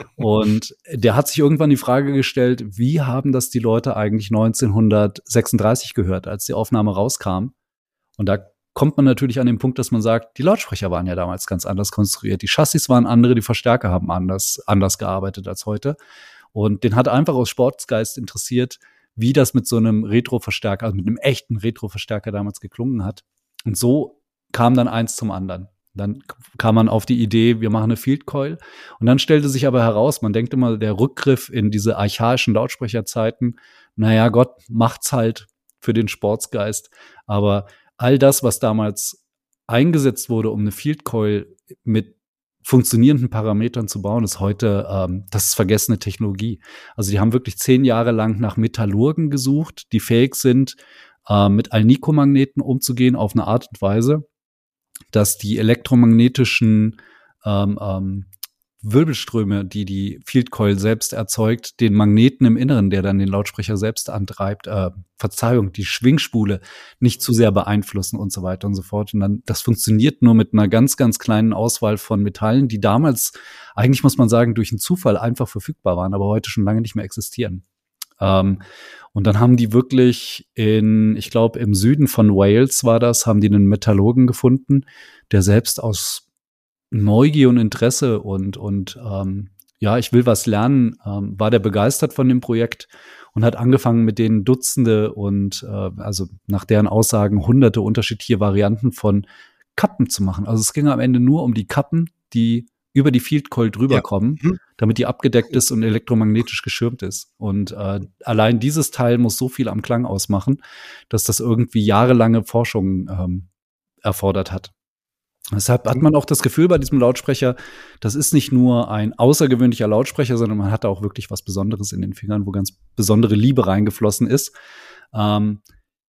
Und der hat sich irgendwann die Frage gestellt, wie haben das die Leute eigentlich neunzehnhundertsechsunddreißig gehört, als die Aufnahme rauskam? Und da kommt man natürlich an den Punkt, dass man sagt, die Lautsprecher waren ja damals ganz anders konstruiert. Die Chassis waren andere, die Verstärker haben anders, anders gearbeitet als heute. Und den hat einfach aus Sportsgeist interessiert, wie das mit so einem Retro-Verstärker, also mit einem echten Retro-Verstärker damals geklungen hat. Und so kam dann eins zum anderen. Dann kam man auf die Idee, wir machen eine Field Coil. Und dann stellte sich aber heraus, man denkt immer, der Rückgriff in diese archaischen Lautsprecherzeiten, naja, Gott macht's halt für den Sportsgeist. Aber all das, was damals eingesetzt wurde, um eine Field Coil mit funktionierenden Parametern zu bauen, ist heute, ähm, das ist vergessene Technologie. Also die haben wirklich zehn Jahre lang nach Metallurgen gesucht, die fähig sind, äh, mit Alnico-Magneten umzugehen auf eine Art und Weise, dass die elektromagnetischen ähm, ähm, Wirbelströme, die die Field Coil selbst erzeugt, den Magneten im Inneren, der dann den Lautsprecher selbst antreibt, äh, Verzeihung, die Schwingspule nicht zu sehr beeinflussen und so weiter und so fort. Und dann, das funktioniert nur mit einer ganz, ganz kleinen Auswahl von Metallen, die damals, eigentlich muss man sagen, durch einen Zufall einfach verfügbar waren, aber heute schon lange nicht mehr existieren. Ähm, und dann haben die wirklich in, ich glaube, im Süden von Wales war das, haben die einen Metallurgen gefunden, der selbst aus Neugier und Interesse und, und ähm, ja, ich will was lernen, ähm, war der begeistert von dem Projekt und hat angefangen, mit denen Dutzende und äh, also nach deren Aussagen hunderte unterschiedliche Varianten von Kappen zu machen. Also es ging am Ende nur um die Kappen, die über die Field Coil drüber ja. kommen, mhm. damit die abgedeckt ist und elektromagnetisch geschirmt ist. Und äh, allein dieses Teil muss so viel am Klang ausmachen, dass das irgendwie jahrelange Forschung ähm, erfordert hat. Deshalb hat man auch das Gefühl bei diesem Lautsprecher, das ist nicht nur ein außergewöhnlicher Lautsprecher, sondern man hat da auch wirklich was Besonderes in den Fingern, wo ganz besondere Liebe reingeflossen ist. Ähm,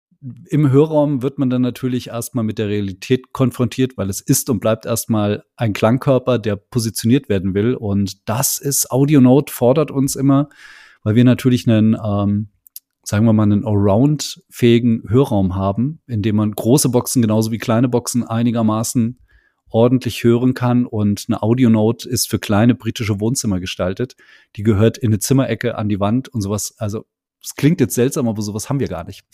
Im Hörraum wird man dann natürlich erstmal mit der Realität konfrontiert, weil es ist und bleibt erstmal ein Klangkörper, der positioniert werden will. Und das ist, Audionaut fordert uns immer, weil wir natürlich einen, ähm, sagen wir mal, einen Allround-fähigen Hörraum haben, in dem man große Boxen genauso wie kleine Boxen einigermaßen ordentlich hören kann. Und eine Audionaut ist für kleine britische Wohnzimmer gestaltet. Die gehört in eine Zimmerecke an die Wand und sowas. Also es klingt jetzt seltsam, aber sowas haben wir gar nicht.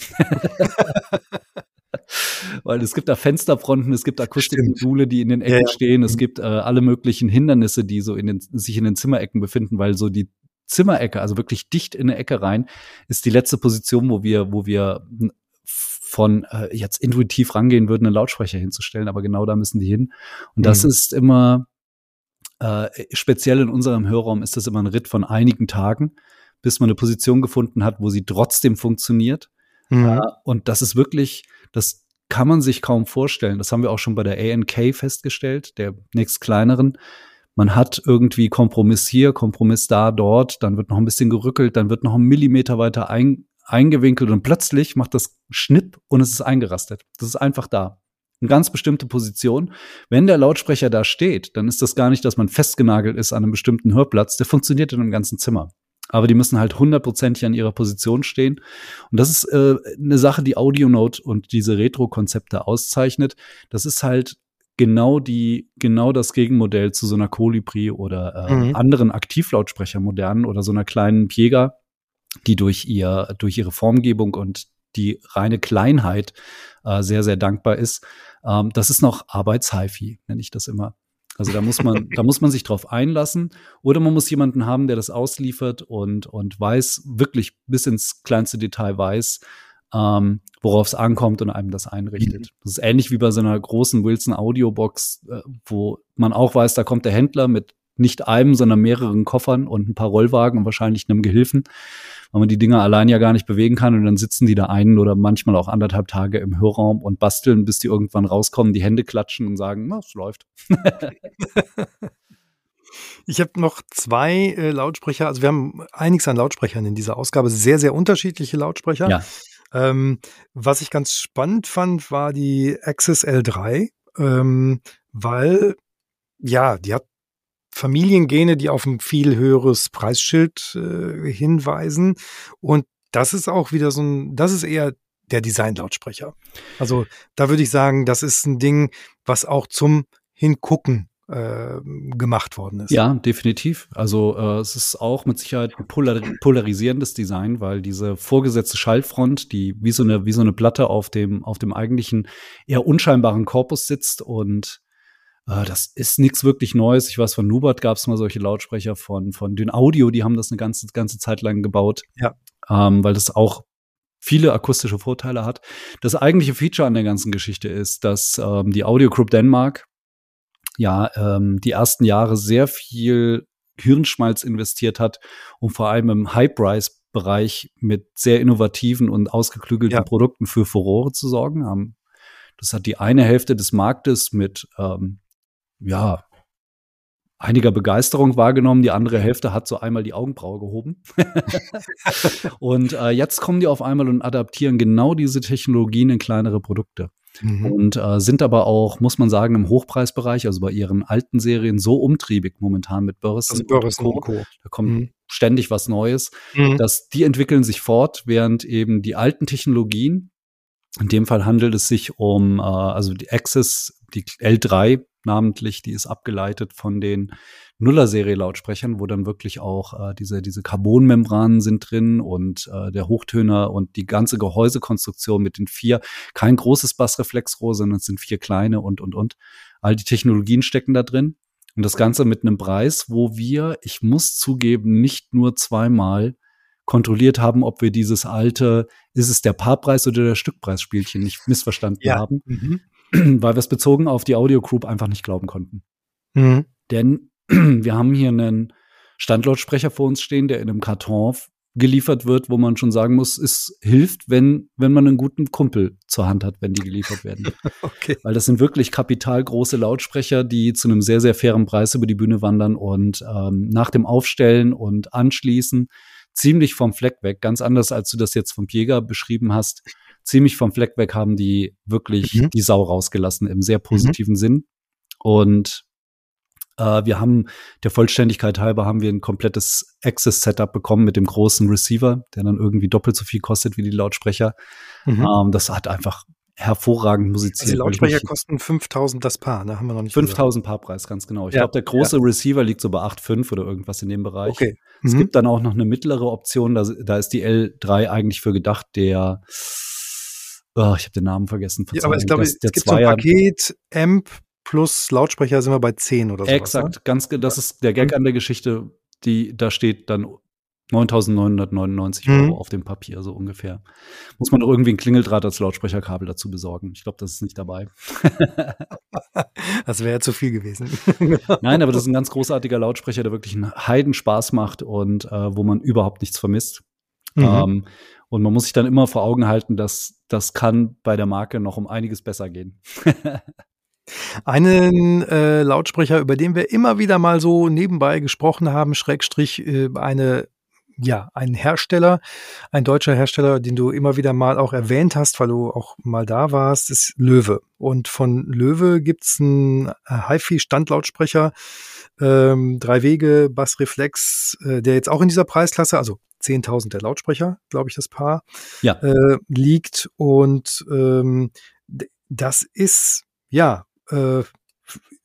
Weil es gibt da Fensterfronten, es gibt Akustikmodule, die in den Ecken ja, ja. stehen. Es gibt äh, alle möglichen Hindernisse, die so in den, sich in den Zimmerecken befinden, weil so die Zimmerecke, also wirklich dicht in eine Ecke rein, ist die letzte Position, wo wir, wo wir von äh, jetzt intuitiv rangehen würden, einen Lautsprecher hinzustellen, aber genau da müssen die hin. Und das mhm. ist immer, äh, speziell in unserem Hörraum ist das immer ein Ritt von einigen Tagen, bis man eine Position gefunden hat, wo sie trotzdem funktioniert. Mhm. Äh, und das ist wirklich, das kann man sich kaum vorstellen. Das haben wir auch schon bei der A N K festgestellt, der nächst kleineren. Man hat irgendwie Kompromiss hier, Kompromiss da, dort, dann wird noch ein bisschen gerückelt, dann wird noch ein Millimeter weiter ein, eingewinkelt und plötzlich macht das Schnipp und es ist eingerastet. Das ist einfach da. Eine ganz bestimmte Position. Wenn der Lautsprecher da steht, dann ist das gar nicht, dass man festgenagelt ist an einem bestimmten Hörplatz. Der funktioniert in einem ganzen Zimmer. Aber die müssen halt hundertprozentig an ihrer Position stehen. Und das ist äh, eine Sache, die Audionaut und diese Retro-Konzepte auszeichnet. Das ist halt genau die, genau das Gegenmodell zu so einer Kolibri oder äh, mhm. anderen Aktivlautsprecher modernen oder so einer kleinen Piega, die durch ihr, durch ihre Formgebung und die reine Kleinheit äh, sehr, sehr dankbar ist. Ähm, das ist noch Arbeits-Hi-Fi, nenne ich das immer. Also da muss man, da muss man sich drauf einlassen oder man muss jemanden haben, der das ausliefert und, und weiß, wirklich bis ins kleinste Detail weiß, ähm, worauf es ankommt und einem das einrichtet. Mhm. Das ist ähnlich wie bei so einer großen Wilson Audiobox, äh, wo man auch weiß, da kommt der Händler mit nicht einem, sondern mehreren Koffern und ein paar Rollwagen und wahrscheinlich einem Gehilfen, weil man die Dinger allein ja gar nicht bewegen kann und dann sitzen die da einen oder manchmal auch anderthalb Tage im Hörraum und basteln, bis die irgendwann rauskommen, die Hände klatschen und sagen, na, es läuft. Ich habe noch zwei äh, Lautsprecher, also wir haben einiges an Lautsprechern in dieser Ausgabe, sehr, sehr unterschiedliche Lautsprecher. Ja. Ähm, was ich ganz spannend fand, war die Axis L drei, ähm, weil, ja, die hat Familiengene, die auf ein viel höheres Preisschild äh, hinweisen. Und das ist auch wieder so ein, das ist eher der Design-Lautsprecher. Also da würde ich sagen, das ist ein Ding, was auch zum Hingucken äh, gemacht worden ist. Ja, definitiv. Also äh, es ist auch mit Sicherheit ein polar polarisierendes Design, weil diese vorgesetzte Schallfront, die wie so eine wie so eine Platte auf dem auf dem eigentlichen eher unscheinbaren Korpus sitzt und äh, das ist nichts wirklich Neues. Ich weiß, von Nubert gab es mal solche Lautsprecher, von von Dyn Audio, die haben das eine ganze ganze Zeit lang gebaut, ja, ähm, weil das auch viele akustische Vorteile hat. Das eigentliche Feature an der ganzen Geschichte ist, dass ähm, die Audio Group Denmark ja ähm, die ersten Jahre sehr viel Hirnschmalz investiert hat, um vor allem im High-Price-Bereich mit sehr innovativen und ausgeklügelten ja. Produkten für Furore zu sorgen. Um, das hat die eine Hälfte des Marktes mit ähm, ja einiger Begeisterung wahrgenommen, die andere Hälfte hat so einmal die Augenbraue gehoben. Und äh, jetzt kommen die auf einmal und adaptieren genau diese Technologien in kleinere Produkte. Mhm. Und äh, sind aber auch, muss man sagen, im Hochpreisbereich, also bei ihren alten Serien, so umtriebig momentan mit Burson, also Burson und, und Co. Co. Da kommt mhm. ständig was Neues, mhm. dass die entwickeln sich fort, während eben die alten Technologien, in dem Fall handelt es sich um, äh, also die Axis, die L drei namentlich, die ist abgeleitet von den Nuller-Serie-Lautsprechern, wo dann wirklich auch äh, diese diese Carbonmembranen sind drin und äh, der Hochtöner und die ganze Gehäusekonstruktion mit den vier, kein großes Bassreflexrohr, sondern es sind vier kleine und, und, und. All die Technologien stecken da drin und das Ganze mit einem Preis, wo wir, ich muss zugeben, nicht nur zweimal kontrolliert haben, ob wir dieses alte, ist es der Paarpreis oder der Stückpreisspielchen nicht missverstanden ja. haben, mhm. weil wir es bezogen auf die Audio Group einfach nicht glauben konnten. Mhm. Denn wir haben hier einen Standlautsprecher vor uns stehen, der in einem Karton geliefert wird, wo man schon sagen muss, es hilft, wenn wenn man einen guten Kumpel zur Hand hat, wenn die geliefert werden. Okay. Weil das sind wirklich kapitalgroße Lautsprecher, die zu einem sehr, sehr fairen Preis über die Bühne wandern und ähm, nach dem Aufstellen und Anschließen ziemlich vom Fleck weg, ganz anders, als du das jetzt vom Jäger beschrieben hast, ziemlich vom Fleck weg haben die wirklich mhm. die Sau rausgelassen, im sehr positiven mhm. Sinn. Und äh, wir haben, der Vollständigkeit halber, haben wir ein komplettes Access-Setup bekommen mit dem großen Receiver, der dann irgendwie doppelt so viel kostet wie die Lautsprecher. Mhm. Ähm, das hat einfach hervorragend musiziert. Also die Lautsprecher kosten fünftausend das Paar, ne? Haben wir noch nicht fünftausend Paar Preis, ganz genau. Ich ja, glaube, der große ja. Receiver liegt so bei acht Komma fünf oder irgendwas in dem Bereich. Okay. Es mhm. gibt dann auch noch eine mittlere Option, da, da ist die L drei eigentlich für gedacht, der oh, ich habe den Namen vergessen. Ja, aber ich glaube, das, es gibt so ein Paket Amp plus Lautsprecher, sind wir bei zehn oder so. Exakt, ne? ganz, das ist der Gag mhm. an der Geschichte, die, da steht dann neuntausendneunhundertneunundneunzig mhm. Euro auf dem Papier, so ungefähr. Muss man doch irgendwie ein Klingeldraht als Lautsprecherkabel dazu besorgen. Ich glaube, das ist nicht dabei. Das wäre ja zu viel gewesen. Nein, aber das ist ein ganz großartiger Lautsprecher, der wirklich einen Heidenspaß macht und äh, wo man überhaupt nichts vermisst. Mhm. Ähm, und man muss sich dann immer vor Augen halten, dass das kann bei der Marke noch um einiges besser gehen. Einen äh, Lautsprecher, über den wir immer wieder mal so nebenbei gesprochen haben, Schrägstrich äh, eine ja, ein Hersteller, ein deutscher Hersteller, den du immer wieder mal auch erwähnt hast, weil du auch mal da warst, ist Löwe. Und von Löwe gibt's einen Hi-Fi-Standlautsprecher, ähm, drei Wege, Bassreflex, äh, der jetzt auch in dieser Preisklasse, also zehntausend der Lautsprecher, glaube ich, das Paar, ja. äh, liegt. Und ähm, das ist, ja, äh,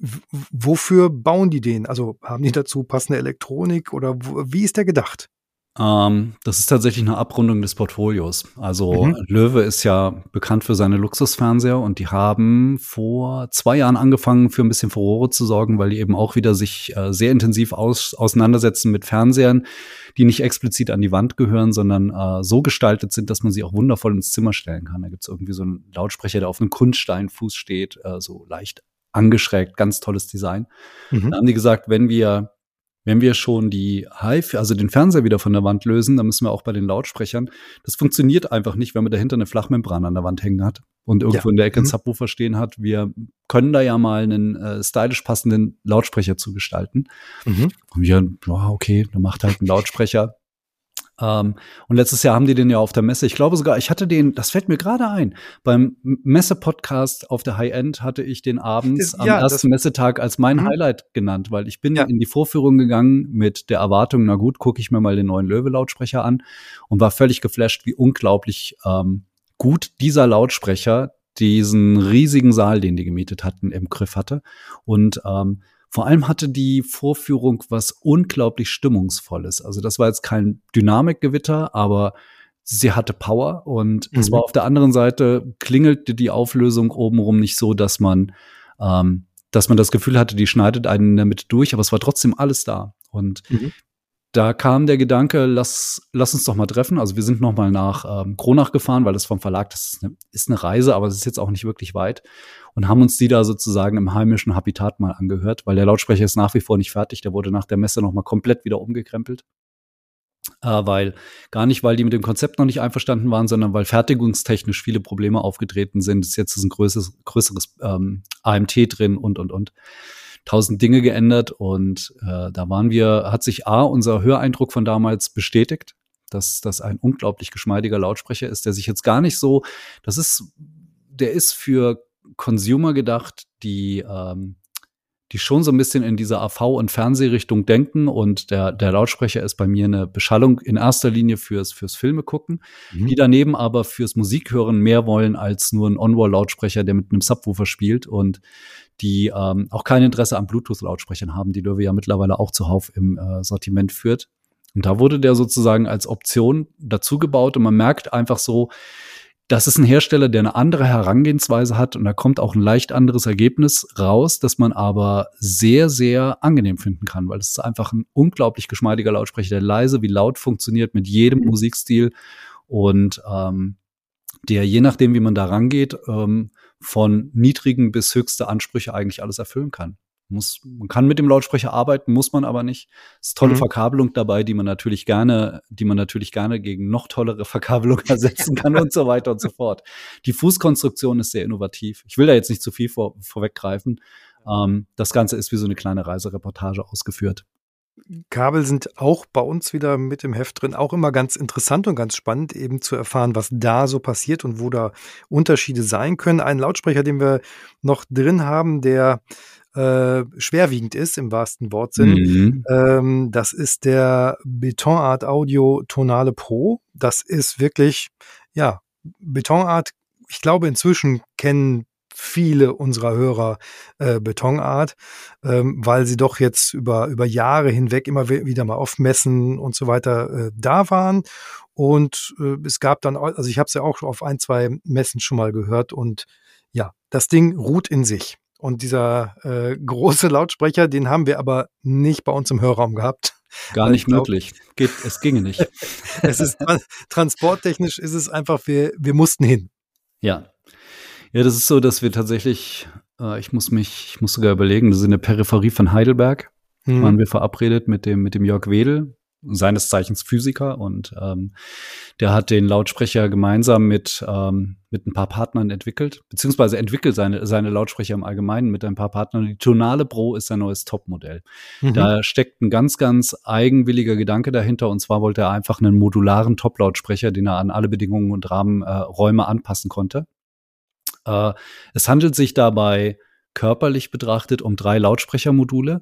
wofür bauen die den? Also haben die dazu passende Elektronik oder wo, wie ist der gedacht? Ähm, das ist tatsächlich eine Abrundung des Portfolios. Also Mhm. Löwe ist ja bekannt für seine Luxusfernseher und die haben vor zwei Jahren angefangen, für ein bisschen Furore zu sorgen, weil die eben auch wieder sich äh, sehr intensiv aus, auseinandersetzen mit Fernsehern, die nicht explizit an die Wand gehören, sondern äh, so gestaltet sind, dass man sie auch wundervoll ins Zimmer stellen kann. Da gibt's irgendwie so einen Lautsprecher, der auf einem Kunststeinfuß steht, äh, so leicht angeschrägt, ganz tolles Design. Mhm. Da haben die gesagt, wenn wir Wenn wir schon die Hi-Fi, also den Fernseher wieder von der Wand lösen, dann müssen wir auch bei den Lautsprechern. Das funktioniert einfach nicht, wenn man dahinter eine Flachmembran an der Wand hängen hat und irgendwo Ja. in der Ecke einen Mhm. Subwoofer stehen hat. Wir können da ja mal einen äh, stylisch passenden Lautsprecher zu gestalten. Mhm. Und wir, ja, okay, dann macht halt einen Lautsprecher. Ähm, und letztes Jahr haben die den ja auf der Messe, ich glaube sogar, ich hatte den, das fällt mir gerade ein, beim Messe-Podcast auf der High-End hatte ich den abends Ist- am ja, ersten das- Messetag als mein Mhm. Highlight genannt, weil ich bin Ja. in die Vorführung gegangen mit der Erwartung, na gut, gucke ich mir mal den neuen Löwe-Lautsprecher an und war völlig geflasht, wie unglaublich ähm, gut dieser Lautsprecher diesen riesigen Saal, den die gemietet hatten, im Griff hatte. Und ähm, vor allem hatte die Vorführung was unglaublich Stimmungsvolles. Also das war jetzt kein Dynamikgewitter, aber sie hatte Power und Mhm. es war auf der anderen Seite klingelte die Auflösung obenrum nicht so, dass man, ähm, dass man das Gefühl hatte, die schneidet einen in der Mitte durch, aber es war trotzdem alles da. Und Mhm. da kam der Gedanke, lass, lass uns doch mal treffen. Also wir sind noch mal nach ähm, Kronach gefahren, weil das vom Verlag, das ist eine, ist eine Reise, aber es ist jetzt auch nicht wirklich weit. Und haben uns die da sozusagen im heimischen Habitat mal angehört, weil der Lautsprecher ist nach wie vor nicht fertig. Der wurde nach der Messe noch mal komplett wieder umgekrempelt. Äh, weil, gar nicht, weil die mit dem Konzept noch nicht einverstanden waren, sondern weil fertigungstechnisch viele Probleme aufgetreten sind. Jetzt ist ein größeres, größeres ähm, A M T drin und, und, und. Tausend Dinge geändert und äh, da waren wir, hat sich A, unser Höreindruck von damals bestätigt, dass das ein unglaublich geschmeidiger Lautsprecher ist, der sich jetzt gar nicht so, das ist, der ist für Consumer gedacht, die ähm, die schon so ein bisschen in dieser A V- und Fernsehrichtung denken und der der Lautsprecher ist bei mir eine Beschallung in erster Linie fürs fürs Filme gucken, Mhm. die daneben aber fürs Musikhören mehr wollen als nur ein On-Wall-Lautsprecher, der mit einem Subwoofer spielt und die ähm, auch kein Interesse an Bluetooth-Lautsprechern haben, die Löwe ja mittlerweile auch zuhauf im äh, Sortiment führt. Und da wurde der sozusagen als Option dazu gebaut und man merkt einfach so, das ist ein Hersteller, der eine andere Herangehensweise hat und da kommt auch ein leicht anderes Ergebnis raus, das man aber sehr, sehr angenehm finden kann, weil es ist einfach ein unglaublich geschmeidiger Lautsprecher, der leise wie laut funktioniert mit jedem Musikstil und ähm, der je nachdem, wie man da rangeht, ähm, von niedrigen bis höchste Ansprüche eigentlich alles erfüllen kann. Muss, man kann mit dem Lautsprecher arbeiten, muss man aber nicht. Es ist tolle Mhm. Verkabelung dabei, die man natürlich gerne, die man natürlich gerne gegen noch tollere Verkabelung ersetzen kann und so weiter und so fort. Die Fußkonstruktion ist sehr innovativ. Ich will da jetzt nicht zu viel vor, vorweggreifen. Ähm, das Ganze ist wie so eine kleine Reisereportage ausgeführt. Kabel sind auch bei uns wieder mit im Heft drin. Auch immer ganz interessant und ganz spannend, eben zu erfahren, was da so passiert und wo da Unterschiede sein können. Ein Lautsprecher, den wir noch drin haben, der äh, schwerwiegend ist, im wahrsten Wortsinn. Mhm. Ähm, das ist der Betonart Audio Tonale Pro. Das ist wirklich, ja, Betonart. Ich glaube, inzwischen kennen viele unserer Hörer äh, Betonart, ähm, weil sie doch jetzt über, über Jahre hinweg immer wi- wieder mal auf Messen und so weiter äh, da waren. Und äh, es gab dann, au- also ich habe es ja auch auf ein, zwei Messen schon mal gehört und ja, das Ding ruht in sich. Und dieser äh, große Lautsprecher, den haben wir aber nicht bei uns im Hörraum gehabt. Gar Weil nicht ich glaub- möglich. Geht, es ginge nicht. Es ist tran- transporttechnisch ist es einfach, wir, wir mussten hin. Ja. Ja, das ist so, dass wir tatsächlich, äh, ich muss mich, ich muss sogar überlegen, das ist in der Peripherie von Heidelberg, Hm. waren wir verabredet mit dem, mit dem Jörg Wedel, seines Zeichens Physiker und ähm, der hat den Lautsprecher gemeinsam mit, ähm, mit ein paar Partnern entwickelt, beziehungsweise entwickelt seine, seine Lautsprecher im Allgemeinen mit ein paar Partnern. Die Tonale Pro ist sein neues Topmodell. Mhm. Da steckt ein ganz, ganz eigenwilliger Gedanke dahinter. Und zwar wollte er einfach einen modularen Top-Lautsprecher, den er an alle Bedingungen und Rahmenräume äh, Räume anpassen konnte. Äh, es handelt sich dabei körperlich betrachtet um drei Lautsprechermodule,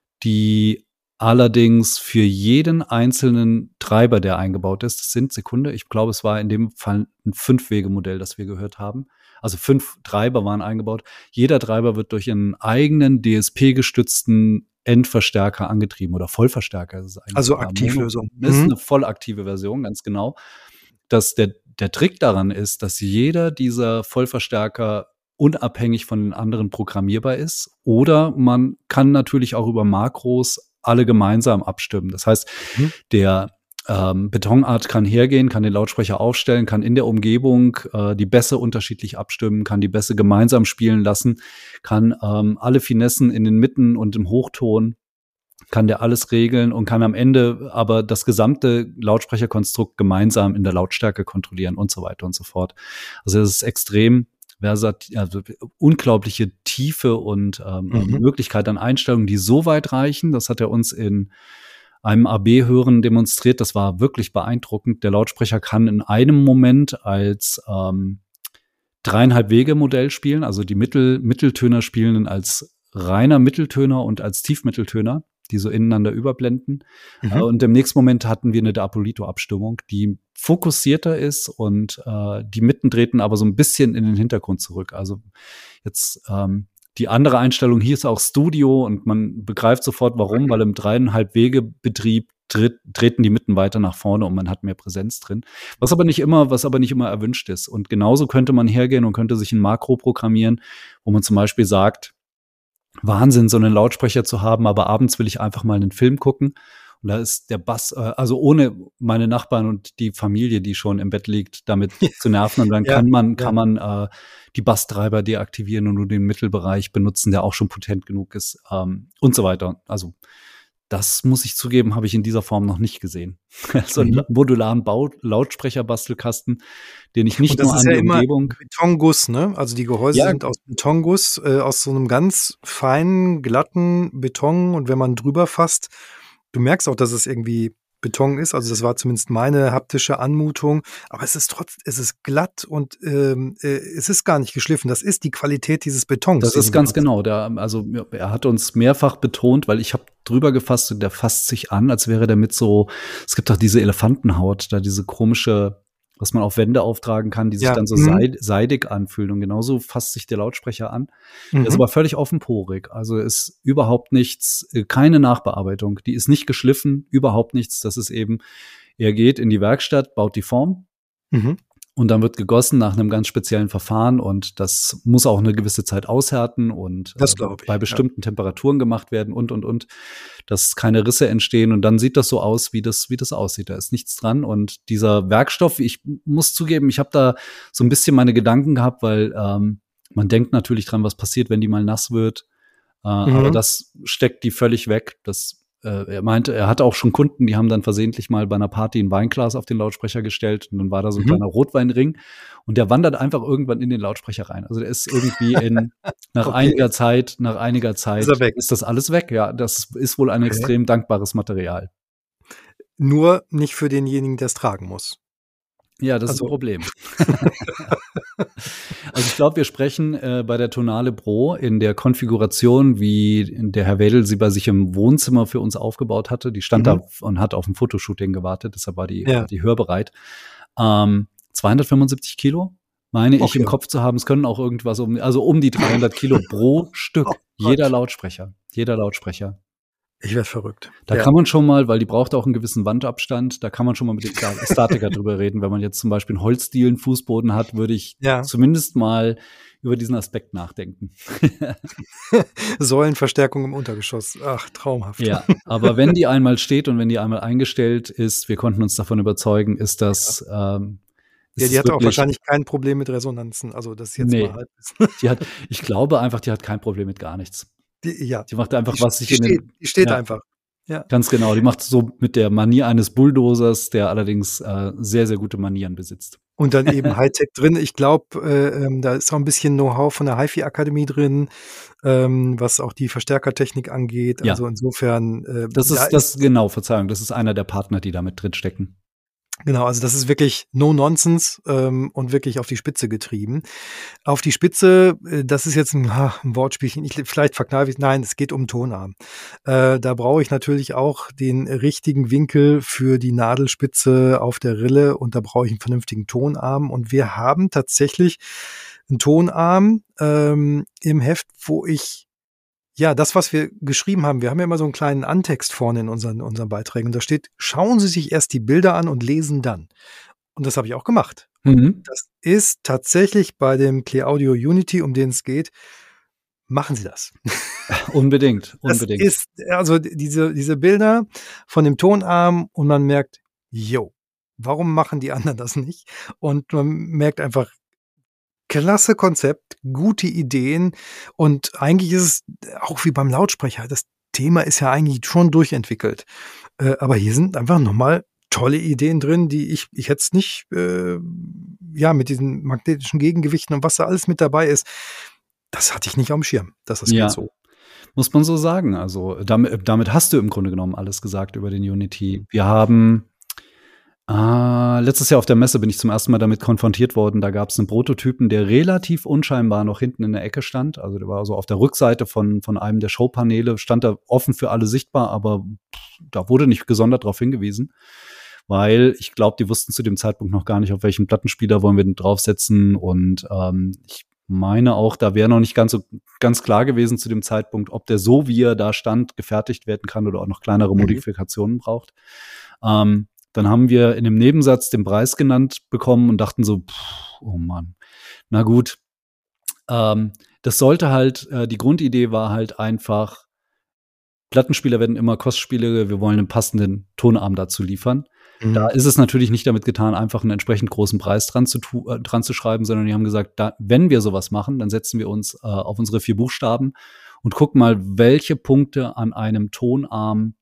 die allerdings für jeden einzelnen Treiber, der eingebaut ist, das sind Sekunde, ich glaube, es war in dem Fall ein Fünf-Wege-Modell, das wir gehört haben. Also fünf Treiber waren eingebaut. Jeder Treiber wird durch einen eigenen D S P-gestützten Endverstärker angetrieben oder Vollverstärker. Das ist eigentlich Also sogar Aktivlösung. Mono. Das ist Mhm. eine voll aktive Version, ganz genau. Dass der, der Trick daran ist, dass jeder dieser Vollverstärker unabhängig von den anderen programmierbar ist. Oder man kann natürlich auch über Makros alle gemeinsam abstimmen. Das heißt, Mhm. der ähm, Betonart kann hergehen, kann den Lautsprecher aufstellen, kann in der Umgebung äh, die Bässe unterschiedlich abstimmen, kann die Bässe gemeinsam spielen lassen, kann ähm, alle Finessen in den Mitten und im Hochton, kann der alles regeln und kann am Ende aber das gesamte Lautsprecherkonstrukt gemeinsam in der Lautstärke kontrollieren und so weiter und so fort. Also das ist extrem versat- also unglaubliche Tiefe und ähm, Mhm. Möglichkeit an Einstellungen, die so weit reichen. Das hat er uns in einem A B-Hören demonstriert. Das war wirklich beeindruckend. Der Lautsprecher kann in einem Moment als ähm, dreieinhalb Wege-Modell spielen, also die Mittel, Mitteltöner spielen als reiner Mitteltöner und als Tiefmitteltöner, die so ineinander überblenden. Mhm. Äh, und im nächsten Moment hatten wir eine D'Apolito-Abstimmung, die fokussierter ist und äh, die Mitten treten aber so ein bisschen in den Hintergrund zurück. Also jetzt ähm, die andere Einstellung hier ist auch Studio und man begreift sofort, warum, weil im dreieinhalb Wege-Betrieb tritt, treten die Mitten weiter nach vorne und man hat mehr Präsenz drin. Was aber nicht immer, was aber nicht immer erwünscht ist. Und genauso könnte man hergehen und könnte sich ein Makro programmieren, wo man zum Beispiel sagt, Wahnsinn, so einen Lautsprecher zu haben, aber abends will ich einfach mal einen Film gucken. Und da ist der Bass, äh, also ohne meine Nachbarn und die Familie, die schon im Bett liegt, damit zu nerven. Und dann Ja, kann man, ja. kann man äh, die Basstreiber deaktivieren und nur den Mittelbereich benutzen, der auch schon potent genug ist, ähm, und so weiter. Also das muss ich zugeben, habe ich in dieser Form noch nicht gesehen. So einen Mhm. modularen Bau Lautsprecherbastelkasten, den ich nicht Und das nur ist an ja die immer Umgebung. Betonguss, ne? Also die Gehäuse Ja. sind aus Betonguss, äh, aus so einem ganz feinen, glatten Beton. Und wenn man drüber fasst, du merkst auch, dass es irgendwie Beton ist. Also das war zumindest meine haptische Anmutung. Aber es ist trotz, es ist glatt und ähm, äh, es ist gar nicht geschliffen. Das ist die Qualität dieses Betons. Das den ist du ganz hast. genau. Der, also er hat uns mehrfach betont, weil ich habe drüber gefasst und der fasst sich an, als wäre der mit so, es gibt doch diese Elefantenhaut, da diese komische, was man auf Wände auftragen kann, die sich Ja, dann so mhm. seid, seidig anfühlen. Und genauso fasst sich der Lautsprecher an. Der ist Mhm. aber völlig offenporig. Also ist überhaupt nichts, äh, keine Nachbearbeitung. Die ist nicht geschliffen, überhaupt nichts. Das ist eben, er geht in die Werkstatt, baut die Form. Mhm. Und dann wird gegossen nach einem ganz speziellen Verfahren und das muss auch eine gewisse Zeit aushärten und Das äh, glaube ich, bei ja. bestimmten Temperaturen gemacht werden und, und, und, dass keine Risse entstehen und dann sieht das so aus, wie das, wie das aussieht. Da ist nichts dran und dieser Werkstoff, ich muss zugeben, ich habe da so ein bisschen meine Gedanken gehabt, weil ähm, man denkt natürlich dran, was passiert, wenn die mal nass wird, äh, Mhm. aber das steckt die völlig weg. Das äh, er meinte, er hatte auch schon Kunden, die haben dann versehentlich mal bei einer Party ein Weinglas auf den Lautsprecher gestellt und dann war da so ein Mhm. kleiner Rotweinring und der wandert einfach irgendwann in den Lautsprecher rein. Also der ist irgendwie in nach Okay. einiger Zeit, nach einiger Zeit Ist er weg. ist das alles weg. Ja, das ist wohl ein Okay. extrem dankbares Material. Nur nicht für denjenigen, der es tragen muss. Ja, das ist Also ein Problem. Also ich glaube, wir sprechen äh, bei der Tonale Pro in der Konfiguration, wie der Herr Wedel sie bei sich im Wohnzimmer für uns aufgebaut hatte. Die stand Mhm. da und hat auf ein Fotoshooting gewartet, deshalb war die, Ja. war die hörbereit. Ähm, zweihundertfünfundsiebzig Kilo, meine ich Okay. im Kopf zu haben. Es können auch irgendwas um, also um die dreihundert Kilo pro Stück. Oh Gott. Jeder Lautsprecher, jeder Lautsprecher. Ich werde verrückt. Da Ja. kann man schon mal, weil die braucht auch einen gewissen Wandabstand, da kann man schon mal mit dem Sta- Statiker drüber reden. Wenn man jetzt zum Beispiel einen Holzdielen Fußboden hat, würde ich Ja. zumindest mal über diesen Aspekt nachdenken. Säulenverstärkung im Untergeschoss. Ach, traumhaft. Ja, aber wenn die einmal steht und wenn die einmal eingestellt ist, wir konnten uns davon überzeugen, ist das, ähm, ist Ja, die es hatte auch wirklich- wahrscheinlich kein Problem mit Resonanzen. Also das ist jetzt Nee. mal halb. Die hat, ich glaube einfach, die hat kein Problem mit gar nichts. Die, ja. Die macht einfach, Die, was sich die in steht, den, die steht Ja. einfach. Ja. ganz genau, die macht so mit der Manier eines Bulldozers, der allerdings äh, sehr, sehr gute Manieren besitzt. Und dann eben Hightech drin. Ich glaube, äh, ähm, da ist auch ein bisschen Know-how von der HiFi-Akademie drin, ähm, was auch die Verstärkertechnik angeht. Ja. Also insofern. Äh, Das da ist, das, genau, Verzeihung, das ist einer der Partner, die da mit drin stecken. Genau, also das ist wirklich no nonsense ähm, und wirklich auf die Spitze getrieben. Auf die Spitze, äh, das ist jetzt ein, ha, ein Wortspielchen, ich, vielleicht verkneife ich, nein, es geht um Tonarm. Äh, da brauche ich natürlich auch den richtigen Winkel für die Nadelspitze auf der Rille und da brauche ich einen vernünftigen Tonarm. Und wir haben tatsächlich einen Tonarm ähm, im Heft, wo ich Ja, das, was wir geschrieben haben, wir haben ja immer so einen kleinen Antext vorne in unseren, unseren Beiträgen. Und da steht, schauen Sie sich erst die Bilder an und lesen dann. Und das habe ich auch gemacht. Mhm. Das ist tatsächlich bei dem Clear Audio Unity, um den es geht. Machen Sie das. Unbedingt, unbedingt. Das ist, also diese, diese Bilder von dem Tonarm und man merkt, yo, warum machen die anderen das nicht? Und man merkt einfach, klasse Konzept, gute Ideen und eigentlich ist es auch wie beim Lautsprecher, das Thema ist ja eigentlich schon durchentwickelt. Äh, aber hier sind einfach nochmal tolle Ideen drin, die ich, ich hätte es nicht, äh, ja, mit diesen magnetischen Gegengewichten und was da alles mit dabei ist, das hatte ich nicht auf dem Schirm, dass das Ja. geht so. Muss man so sagen. Also damit, damit hast du im Grunde genommen alles gesagt über den Unity. Wir haben äh, letztes Jahr auf der Messe bin ich zum ersten Mal damit konfrontiert worden. Da gab es einen Prototypen, der relativ unscheinbar noch hinten in der Ecke stand. Also der war so auf der Rückseite von, von einem der Showpaneele, stand da offen für alle sichtbar, aber da wurde nicht gesondert darauf hingewiesen. Weil ich glaube, die wussten zu dem Zeitpunkt noch gar nicht, auf welchen Plattenspieler wollen wir denn draufsetzen. Und ähm, ich meine auch, da wäre noch nicht ganz so ganz klar gewesen zu dem Zeitpunkt, ob der so, wie er da stand, gefertigt werden kann oder auch noch kleinere Modifikationen braucht. Ähm, dann haben wir in dem Nebensatz den Preis genannt bekommen und dachten so, pff, oh Mann, na gut. Ähm, das sollte halt, äh, die Grundidee war halt einfach, Plattenspieler werden immer kostspieliger, wir wollen einen passenden Tonarm dazu liefern. Mhm. Da ist es natürlich nicht damit getan, einfach einen entsprechend großen Preis dran zu, tu- äh, dran zu schreiben, sondern die haben gesagt, da, wenn wir sowas machen, dann setzen wir uns äh, auf unsere vier Buchstaben und gucken mal, welche Punkte an einem Tonarm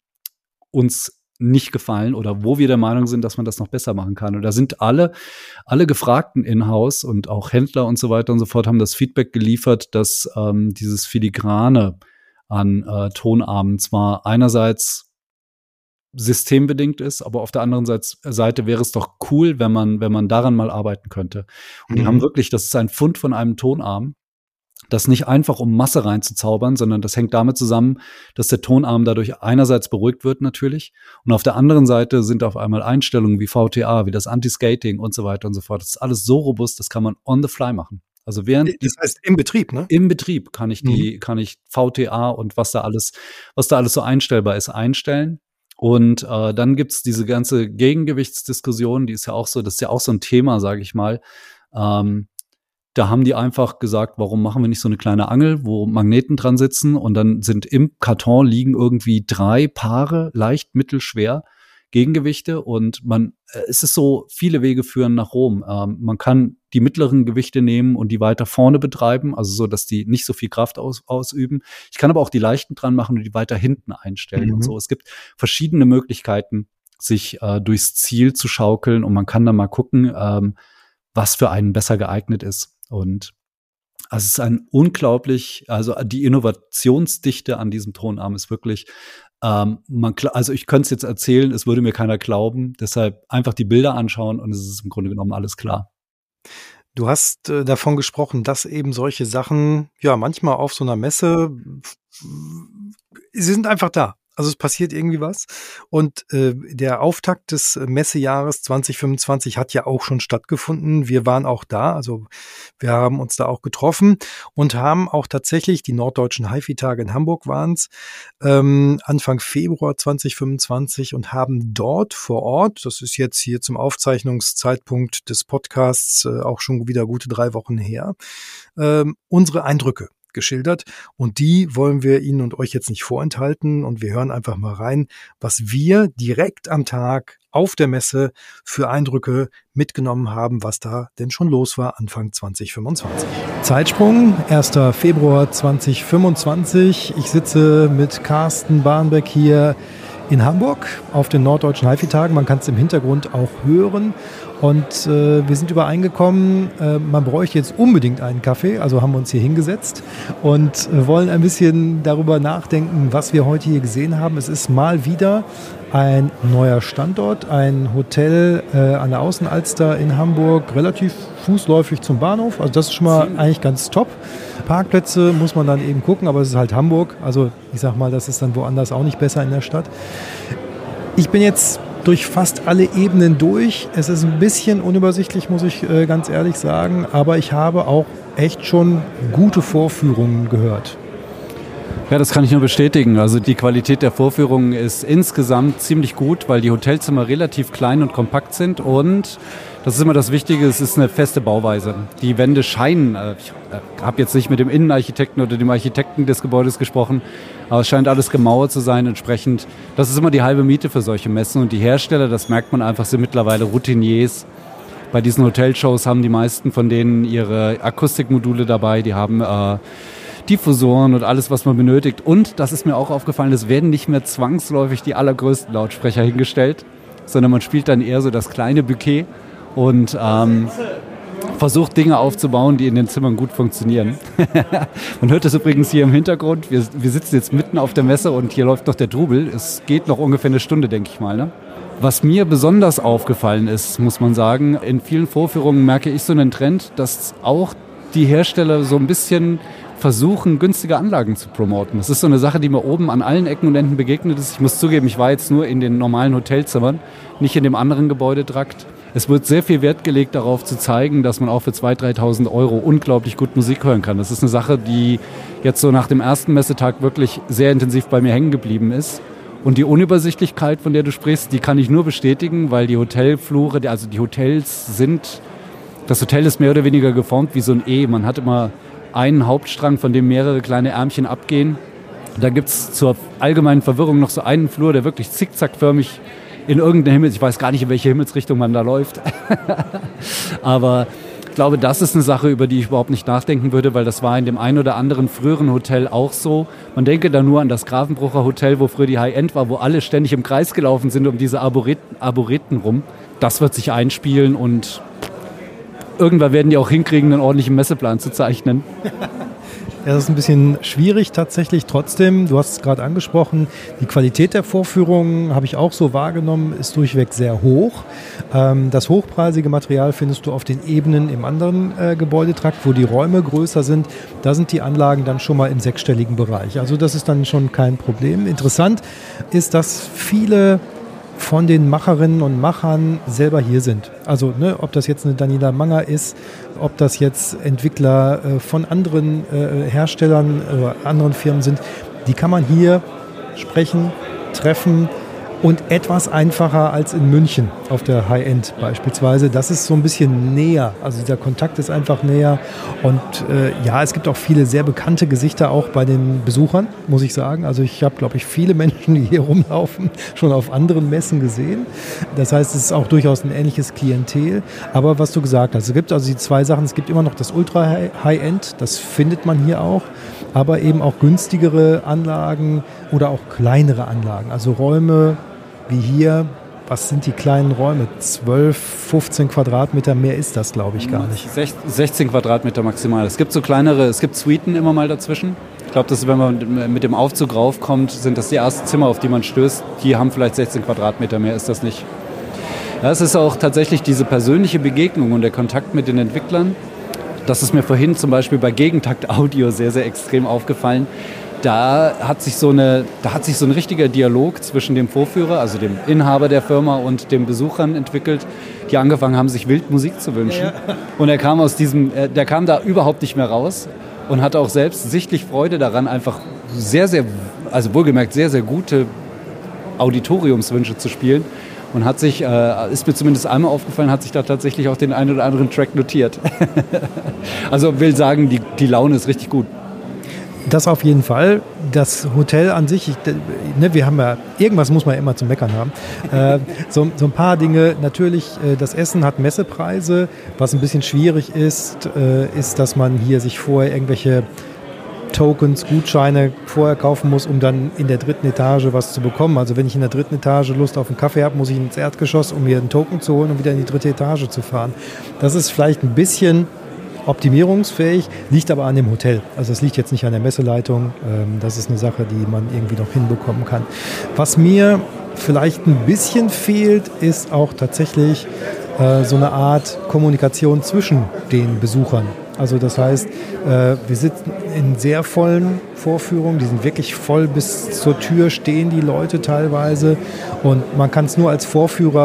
uns nicht gefallen oder wo wir der Meinung sind, dass man das noch besser machen kann. Und da sind alle, alle Gefragten in-house und auch Händler und so weiter und so fort haben das Feedback geliefert, dass ähm, dieses Filigrane an äh, Tonarmen zwar einerseits systembedingt ist, aber auf der anderen Seite, Seite wäre es doch cool, wenn man, wenn man daran mal arbeiten könnte. Und mhm. die haben wirklich, das ist ein Fund von einem Tonarm, das nicht einfach um Masse reinzuzaubern, sondern das hängt damit zusammen, dass der Tonarm dadurch einerseits beruhigt wird natürlich und auf der anderen Seite sind auf einmal Einstellungen wie V T A, wie das Anti-Skating und so weiter und so fort. Das ist alles so robust, das kann man on the fly machen. Also während das heißt im Betrieb, ne? Im Betrieb kann ich die, mhm. kann ich V T A und was da alles, was da alles so einstellbar ist, einstellen. Und äh, dann gibt's diese ganze Gegengewichtsdiskussion, die ist ja auch so, das ist ja auch so ein Thema, sage ich mal. Ähm, Da haben die einfach gesagt, warum machen wir nicht so eine kleine Angel, wo Magneten dran sitzen und dann sind im Karton liegen irgendwie drei Paare, leicht, mittelschwer, Gegengewichte und man, es ist so, viele Wege führen nach Rom. Ähm, man kann die mittleren Gewichte nehmen und die weiter vorne betreiben, also so, dass die nicht so viel Kraft aus, ausüben. Ich kann aber auch die leichten dran machen und die weiter hinten einstellen mhm. und so. Es gibt verschiedene Möglichkeiten, sich äh, durchs Ziel zu schaukeln und man kann dann mal gucken, ähm, was für einen besser geeignet ist. Und also es ist ein unglaublich, also die Innovationsdichte an diesem Tonarm ist wirklich, ähm, man, also ich könnte es jetzt erzählen, es würde mir keiner glauben, deshalb einfach die Bilder anschauen und es ist im Grunde genommen alles klar. Du hast äh, davon gesprochen, dass eben solche Sachen, ja, manchmal auf so einer Messe, sie sind einfach da. Also es passiert irgendwie was. Und äh, der Auftakt des Messejahres zwanzig fünfundzwanzig hat ja auch schon stattgefunden. Wir waren auch da, also wir haben uns da auch getroffen und haben auch tatsächlich, die Norddeutschen HiFi-Tage in Hamburg waren es, ähm, Anfang Februar zwanzig fünfundzwanzig und haben dort vor Ort, das ist jetzt hier zum Aufzeichnungszeitpunkt des Podcasts äh, auch schon wieder gute drei Wochen her, ähm, unsere Eindrücke geschildert und die wollen wir Ihnen und euch jetzt nicht vorenthalten und wir hören einfach mal rein, was wir direkt am Tag auf der Messe für Eindrücke mitgenommen haben, was da denn schon los war Anfang zwanzig fünfundzwanzig. Zeitsprung, erster Februar zwanzig fünfundzwanzig. Ich sitze mit Carsten Barnbeck hier in Hamburg auf den Norddeutschen HiFi-Tagen. Man kann es im Hintergrund auch hören. Und äh, wir sind übereingekommen, äh, man bräuchte jetzt unbedingt einen Kaffee, also haben wir uns hier hingesetzt und äh, wollen ein bisschen darüber nachdenken, was wir heute hier gesehen haben. Es ist mal wieder ein neuer Standort, ein Hotel äh, an der Außenalster in Hamburg, relativ fußläufig zum Bahnhof. Also das ist schon mal eigentlich ganz top. Parkplätze muss man dann eben gucken, aber es ist halt Hamburg. Also ich sag mal, das ist dann woanders auch nicht besser in der Stadt. Ich bin jetzt durch fast alle Ebenen durch. Es ist ein bisschen unübersichtlich, muss ich äh, ganz ehrlich sagen, aber ich habe auch echt schon gute Vorführungen gehört. Ja, das kann ich nur bestätigen. Also die Qualität der Vorführungen ist insgesamt ziemlich gut, weil die Hotelzimmer relativ klein und kompakt sind und das ist immer das Wichtige, es ist eine feste Bauweise. Die Wände scheinen, ich habe jetzt nicht mit dem Innenarchitekten oder dem Architekten des Gebäudes gesprochen, aber es scheint alles gemauert zu sein. Entsprechend, das ist immer die halbe Miete für solche Messen und die Hersteller, das merkt man einfach, sind mittlerweile Routiniers. Bei diesen Hotelshows haben die meisten von denen ihre Akustikmodule dabei, die haben äh, Diffusoren und alles, was man benötigt. Und, das ist mir auch aufgefallen, es werden nicht mehr zwangsläufig die allergrößten Lautsprecher hingestellt, sondern man spielt dann eher so das kleine Bouquet und ähm, versucht Dinge aufzubauen, die in den Zimmern gut funktionieren. Man hört das übrigens hier im Hintergrund. Wir, wir sitzen jetzt mitten auf der Messe und hier läuft noch der Trubel. Es geht noch ungefähr eine Stunde, denke ich mal. Ne? Was mir besonders aufgefallen ist, muss man sagen, in vielen Vorführungen merke ich so einen Trend, dass auch die Hersteller so ein bisschen versuchen, günstige Anlagen zu promoten. Das ist so eine Sache, die mir oben an allen Ecken und Enden begegnet ist. Ich muss zugeben, ich war jetzt nur in den normalen Hotelzimmern, nicht in dem anderen Gebäudetrakt. Es wird sehr viel Wert gelegt darauf zu zeigen, dass man auch für zweitausend, dreitausend Euro unglaublich gut Musik hören kann. Das ist eine Sache, die jetzt so nach dem ersten Messetag wirklich sehr intensiv bei mir hängen geblieben ist. Und die Unübersichtlichkeit, von der du sprichst, die kann ich nur bestätigen, weil die Hotelflure, also die Hotels sind, das Hotel ist mehr oder weniger geformt wie so ein E. Man hat immer einen Hauptstrang, von dem mehrere kleine Ärmchen abgehen. Da gibt es zur allgemeinen Verwirrung noch so einen Flur, der wirklich zickzackförmig in irgendeine Himmel, ich weiß gar nicht, in welche Himmelsrichtung man da läuft. Aber ich glaube, das ist eine Sache, über die ich überhaupt nicht nachdenken würde, weil das war in dem einen oder anderen früheren Hotel auch so. Man denke da nur an das Grafenbrucher Hotel, wo früher die High-End war, wo alle ständig im Kreis gelaufen sind um diese Arboreten, Arboreten rum. Das wird sich einspielen und irgendwann werden die auch hinkriegen, einen ordentlichen Messeplan zu zeichnen. Ja, das ist ein bisschen schwierig tatsächlich. Trotzdem, du hast es gerade angesprochen, die Qualität der Vorführungen, habe ich auch so wahrgenommen, ist durchweg sehr hoch. Ähm, das hochpreisige Material findest du auf den Ebenen im anderen äh, Gebäudetrakt, wo die Räume größer sind. Da sind die Anlagen dann schon mal im sechsstelligen Bereich. Also das ist dann schon kein Problem. Interessant ist, dass viele von den Macherinnen und Machern selber hier sind. Also ne, ob das jetzt eine Daniela Manger ist, ob das jetzt Entwickler äh, von anderen äh, Herstellern oder äh, anderen Firmen sind, die kann man hier sprechen, treffen und etwas einfacher als in München auf der High-End beispielsweise. Das ist so ein bisschen näher, also dieser Kontakt ist einfach näher und äh, ja, es gibt auch viele sehr bekannte Gesichter auch bei den Besuchern, muss ich sagen. Also ich habe, glaube ich, viele Menschen, die hier rumlaufen, schon auf anderen Messen gesehen. Das heißt, es ist auch durchaus ein ähnliches Klientel. Aber was du gesagt hast, es gibt also die zwei Sachen, es gibt immer noch das Ultra-High-End, das findet man hier auch, aber eben auch günstigere Anlagen oder auch kleinere Anlagen, also Räume wie hier. Was sind die kleinen Räume? zwölf, fünfzehn Quadratmeter, mehr ist das, glaube ich, gar nicht. sechzehn Quadratmeter maximal. Es gibt so kleinere, es gibt Suiten immer mal dazwischen. Ich glaube, dass wenn man mit dem Aufzug raufkommt, sind das die ersten Zimmer, auf die man stößt. Die haben vielleicht sechzehn Quadratmeter, mehr ist das nicht. Ja, es ist auch tatsächlich diese persönliche Begegnung und der Kontakt mit den Entwicklern. Das ist mir vorhin zum Beispiel bei Gegentakt Audio sehr, sehr extrem aufgefallen. Da hat sich so eine, da hat sich so ein richtiger Dialog zwischen dem Vorführer, also dem Inhaber der Firma und den Besuchern entwickelt, die angefangen haben, sich wild Musik zu wünschen. Ja. Und er kam aus diesem, der kam da überhaupt nicht mehr raus und hatte auch selbst sichtlich Freude daran, einfach sehr, sehr, also wohlgemerkt sehr, sehr gute Auditoriumswünsche zu spielen. Und hat sich, äh, ist mir zumindest einmal aufgefallen, hat sich da tatsächlich auch den einen oder anderen Track notiert. Also will sagen, die, die Laune ist richtig gut. Das auf jeden Fall. Das Hotel an sich, ich, ne, wir haben ja, irgendwas muss man ja immer zum Meckern haben. Äh, so, so ein paar Dinge, natürlich, äh, das Essen hat Messepreise. Was ein bisschen schwierig ist, äh, ist, dass man hier sich vorher irgendwelche Tokens, Gutscheine vorher kaufen muss, um dann in der dritten Etage was zu bekommen. Also wenn ich in der dritten Etage Lust auf einen Kaffee habe, muss ich ins Erdgeschoss, um mir einen Token zu holen und wieder in die dritte Etage zu fahren. Das ist vielleicht ein bisschen optimierungsfähig, liegt aber an dem Hotel. Also es liegt jetzt nicht an der Messeleitung. Das ist eine Sache, die man irgendwie noch hinbekommen kann. Was mir vielleicht ein bisschen fehlt, ist auch tatsächlich so eine Art Kommunikation zwischen den Besuchern. Also das heißt, wir sitzen in sehr vollen Vorführungen, die sind wirklich voll, bis zur Tür stehen die Leute teilweise und man kann es nur als Vorführer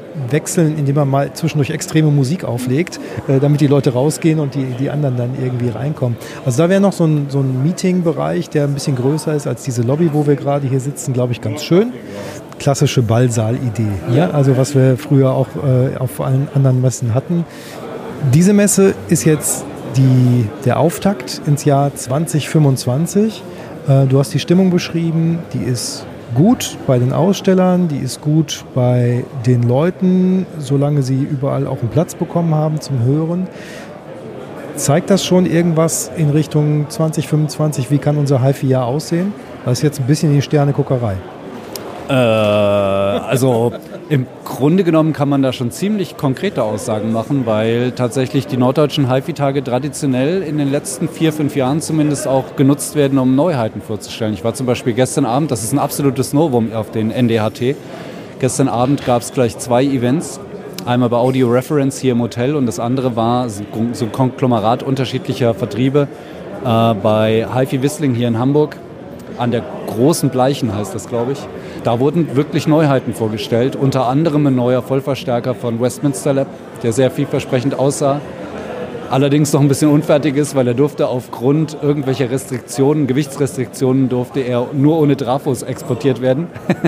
wechseln, indem man mal zwischendurch extreme Musik auflegt, äh, damit die Leute rausgehen und die, die anderen dann irgendwie reinkommen. Also da wäre noch so ein, so ein Meeting-Bereich, der ein bisschen größer ist als diese Lobby, wo wir gerade hier sitzen, glaube ich, ganz schön. Klassische Ballsaal-Idee, ja? Also was wir früher auch äh, auf allen anderen Messen hatten. Diese Messe ist jetzt die, der Auftakt ins Jahr zwanzig fünfundzwanzig. Äh, du hast die Stimmung beschrieben, die ist gut bei den Ausstellern, die ist gut bei den Leuten, solange sie überall auch einen Platz bekommen haben zum Hören. Zeigt das schon irgendwas in Richtung zwanzig fünfundzwanzig? Wie kann unser HiFi-Jahr aussehen? Das ist jetzt ein bisschen die Sternekuckerei. Äh, also im Grunde genommen kann man da schon ziemlich konkrete Aussagen machen, weil tatsächlich die norddeutschen HiFi-Tage traditionell in den letzten vier, fünf Jahren zumindest auch genutzt werden, um Neuheiten vorzustellen. Ich war zum Beispiel gestern Abend, das ist ein absolutes Novum auf den N D H T. Gestern Abend gab es gleich zwei Events. Einmal bei Audio Reference hier im Hotel und das andere war so ein Konglomerat unterschiedlicher Vertriebe äh, bei HiFi Whistling hier in Hamburg. An der großen Bleichen heißt das, glaube ich. Da wurden wirklich Neuheiten vorgestellt, unter anderem ein neuer Vollverstärker von Westminster Lab, der sehr vielversprechend aussah. Allerdings noch ein bisschen unfertig ist, weil er durfte aufgrund irgendwelcher Restriktionen, Gewichtsrestriktionen, durfte er nur ohne Trafos exportiert werden.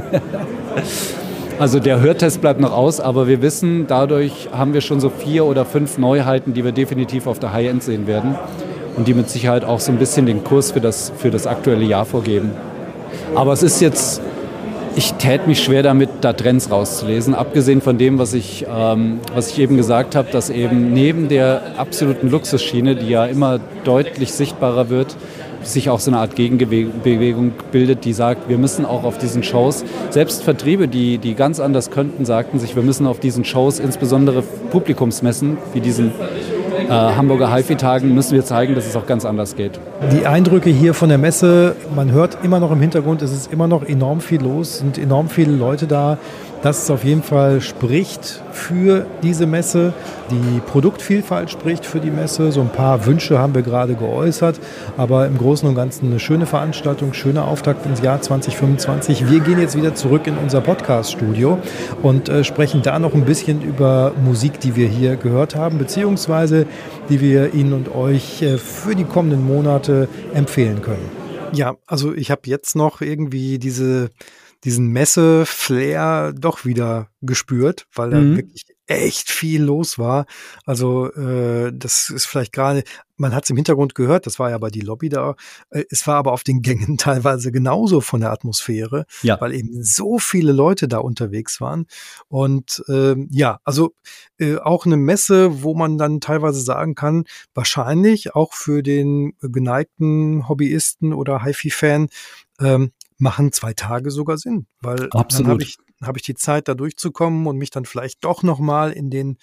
Also der Hörtest bleibt noch aus, aber wir wissen, dadurch haben wir schon so vier oder fünf Neuheiten, die wir definitiv auf der High-End sehen werden. Und die mit Sicherheit auch so ein bisschen den Kurs für das, für das aktuelle Jahr vorgeben. Aber es ist jetzt, ich tät mich schwer damit, da Trends rauszulesen, abgesehen von dem, was ich, ähm, was ich eben gesagt habe, dass eben neben der absoluten Luxusschiene, die ja immer deutlich sichtbarer wird, sich auch so eine Art Gegenbewegung bildet, die sagt, wir müssen auch auf diesen Shows, selbst Vertriebe, die, die ganz anders könnten, sagten sich, wir müssen auf diesen Shows, insbesondere Publikumsmessen, wie diesen Äh, Hamburger HiFi-Tagen, müssen wir zeigen, dass es auch ganz anders geht. Die Eindrücke hier von der Messe, man hört immer noch im Hintergrund, es ist immer noch enorm viel los, es sind enorm viele Leute da. Das auf jeden Fall spricht für diese Messe. Die Produktvielfalt spricht für die Messe. So ein paar Wünsche haben wir gerade geäußert, aber im Großen und Ganzen eine schöne Veranstaltung, schöner Auftakt ins Jahr zwanzig fünfundzwanzig. Wir gehen jetzt wieder zurück in unser Podcast-Studio und äh, sprechen da noch ein bisschen über Musik, die wir hier gehört haben, beziehungsweise die wir Ihnen und euch äh, für die kommenden Monate empfehlen können. Ja, also ich habe jetzt noch irgendwie diese diesen Messe-Flair doch wieder gespürt, weil da mhm. wirklich echt viel los war. Also äh, das ist vielleicht gerade, man hat es im Hintergrund gehört, das war ja aber die Lobby da, äh, es war aber auf den Gängen teilweise genauso von der Atmosphäre, ja. Weil eben so viele Leute da unterwegs waren. Und äh, ja, also äh, auch eine Messe, wo man dann teilweise sagen kann, wahrscheinlich auch für den geneigten Hobbyisten oder HiFi-Fan, ähm, machen zwei Tage sogar Sinn, weil Absolut. Dann habe ich, hab ich die Zeit, da durchzukommen und mich dann vielleicht doch nochmal in den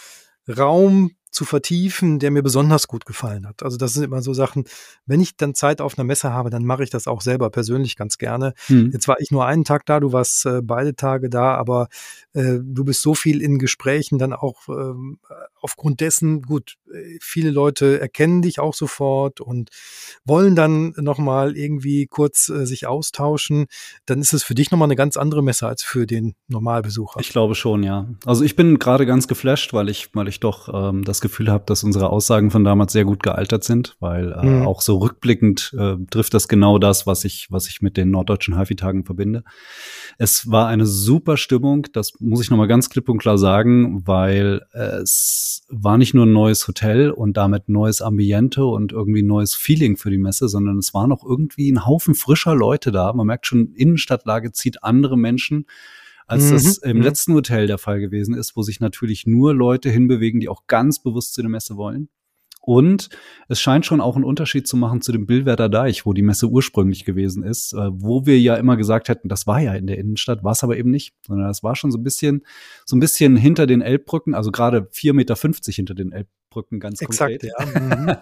Raum zu vertiefen, der mir besonders gut gefallen hat. Also das sind immer so Sachen, wenn ich dann Zeit auf einer Messe habe, dann mache ich das auch selber persönlich ganz gerne. Hm. Jetzt war ich nur einen Tag da, du warst äh, beide Tage da, aber äh, du bist so viel in Gesprächen dann auch ähm, aufgrund dessen, gut, viele Leute erkennen dich auch sofort und wollen dann nochmal irgendwie kurz äh, sich austauschen, dann ist es für dich nochmal eine ganz andere Messe als für den Normalbesucher. Ich glaube schon, ja. Also ich bin gerade ganz geflasht, weil ich, weil ich doch ähm, das Gefühl habe, dass unsere Aussagen von damals sehr gut gealtert sind, weil äh, mhm. auch so rückblickend äh, trifft das genau das, was ich, was ich mit den norddeutschen HiFi-Tagen verbinde. Es war eine super Stimmung, das muss ich nochmal ganz klipp und klar sagen, weil äh, es war nicht nur ein neues Hotel und damit ein neues Ambiente und irgendwie ein neues Feeling für die Messe, sondern es war noch irgendwie ein Haufen frischer Leute da. Man merkt schon, Innenstadtlage zieht andere Menschen, als mhm. das im mhm. letzten Hotel der Fall gewesen ist, wo sich natürlich nur Leute hinbewegen, die auch ganz bewusst zu der Messe wollen. Und es scheint schon auch einen Unterschied zu machen zu dem Billwerder Deich, wo die Messe ursprünglich gewesen ist, äh, wo wir ja immer gesagt hätten, das war ja in der Innenstadt, war es aber eben nicht, sondern das war schon so ein bisschen, so ein bisschen hinter den Elbbrücken, also gerade vier Meter fünfzig hinter den Elbbrücken, ganz Exakt, konkret. Ja. Mhm.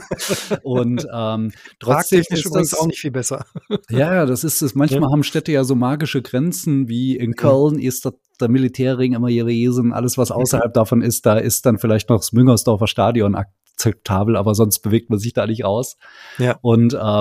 Und ähm, trotzdem ist übrigens das auch nicht viel besser. Ja, das ist es. Manchmal ja. haben Städte ja so magische Grenzen, wie in Köln ist das der Militärring immer gewesen. Alles, was außerhalb davon ist, da ist dann vielleicht noch das Müngersdorfer Stadion akzeptabel, aber sonst bewegt man sich da nicht raus. Ja. Und ähm,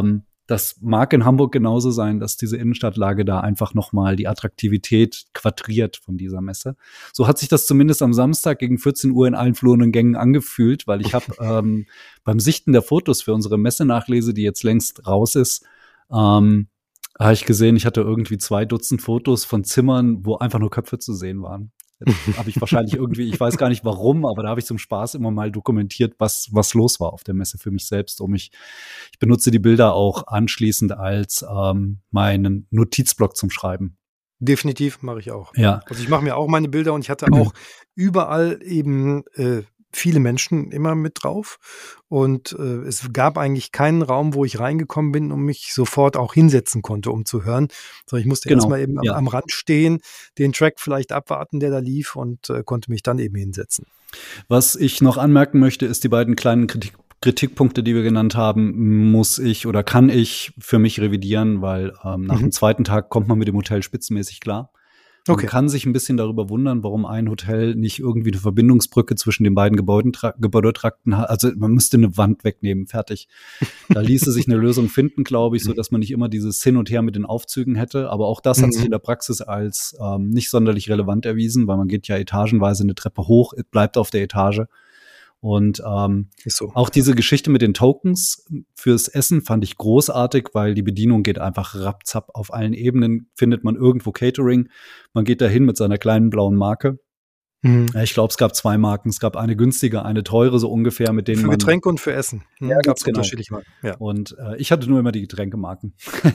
das mag in Hamburg genauso sein, dass diese Innenstadtlage da einfach nochmal die Attraktivität quadriert von dieser Messe. So hat sich das zumindest am Samstag gegen vierzehn Uhr in allen Fluren und Gängen angefühlt, weil ich habe ähm, beim Sichten der Fotos für unsere Messenachlese, die jetzt längst raus ist, ähm, habe ich gesehen, ich hatte irgendwie zwei Dutzend Fotos von Zimmern, wo einfach nur Köpfe zu sehen waren. Habe ich wahrscheinlich irgendwie, ich weiß gar nicht warum, aber da habe ich zum Spaß immer mal dokumentiert, was was los war auf der Messe für mich selbst, um mich, ich benutze die Bilder auch anschließend als ähm, meinen Notizblock zum Schreiben. Definitiv, mache ich auch. Ja. Also ich mache mir auch meine Bilder und ich hatte auch überall eben äh, viele Menschen immer mit drauf und äh, es gab eigentlich keinen Raum, wo ich reingekommen bin und mich sofort auch hinsetzen konnte, um zu hören, sondern ich musste Genau, erstmal eben am, ja. am Rand stehen, den Track vielleicht abwarten, der da lief und äh, konnte mich dann eben hinsetzen. Was ich noch anmerken möchte, ist die beiden kleinen Kritik Kritikpunkte, die wir genannt haben, muss ich oder kann ich für mich revidieren, weil ähm, nach Mhm. dem zweiten Tag kommt man mit dem Hotel spitzenmäßig klar. Man Okay. kann sich ein bisschen darüber wundern, warum ein Hotel nicht irgendwie eine Verbindungsbrücke zwischen den beiden Gebäudentra- Gebäudetrakten hat. Also man müsste eine Wand wegnehmen, fertig. Da ließe sich eine Lösung finden, glaube ich, so dass man nicht immer dieses Hin und Her mit den Aufzügen hätte. Aber auch das hat sich Mhm. in der Praxis als ähm, nicht sonderlich relevant erwiesen, weil man geht ja etagenweise eine Treppe hoch, bleibt auf der Etage. Und ähm, Ist so. auch diese Geschichte mit den Tokens fürs Essen fand ich großartig, weil die Bedienung geht einfach rapzapp. Auf allen Ebenen findet man irgendwo Catering. Man geht dahin mit seiner kleinen blauen Marke. Mhm. Ja, ich glaube, es gab zwei Marken. Es gab eine günstige, eine teure, so ungefähr, mit denen Für man. Getränke und für Essen. Mhm. Ja, Gab ganz es genau. unterschiedliche Marken. Ja. Und äh, ich hatte nur immer die Getränkemarken.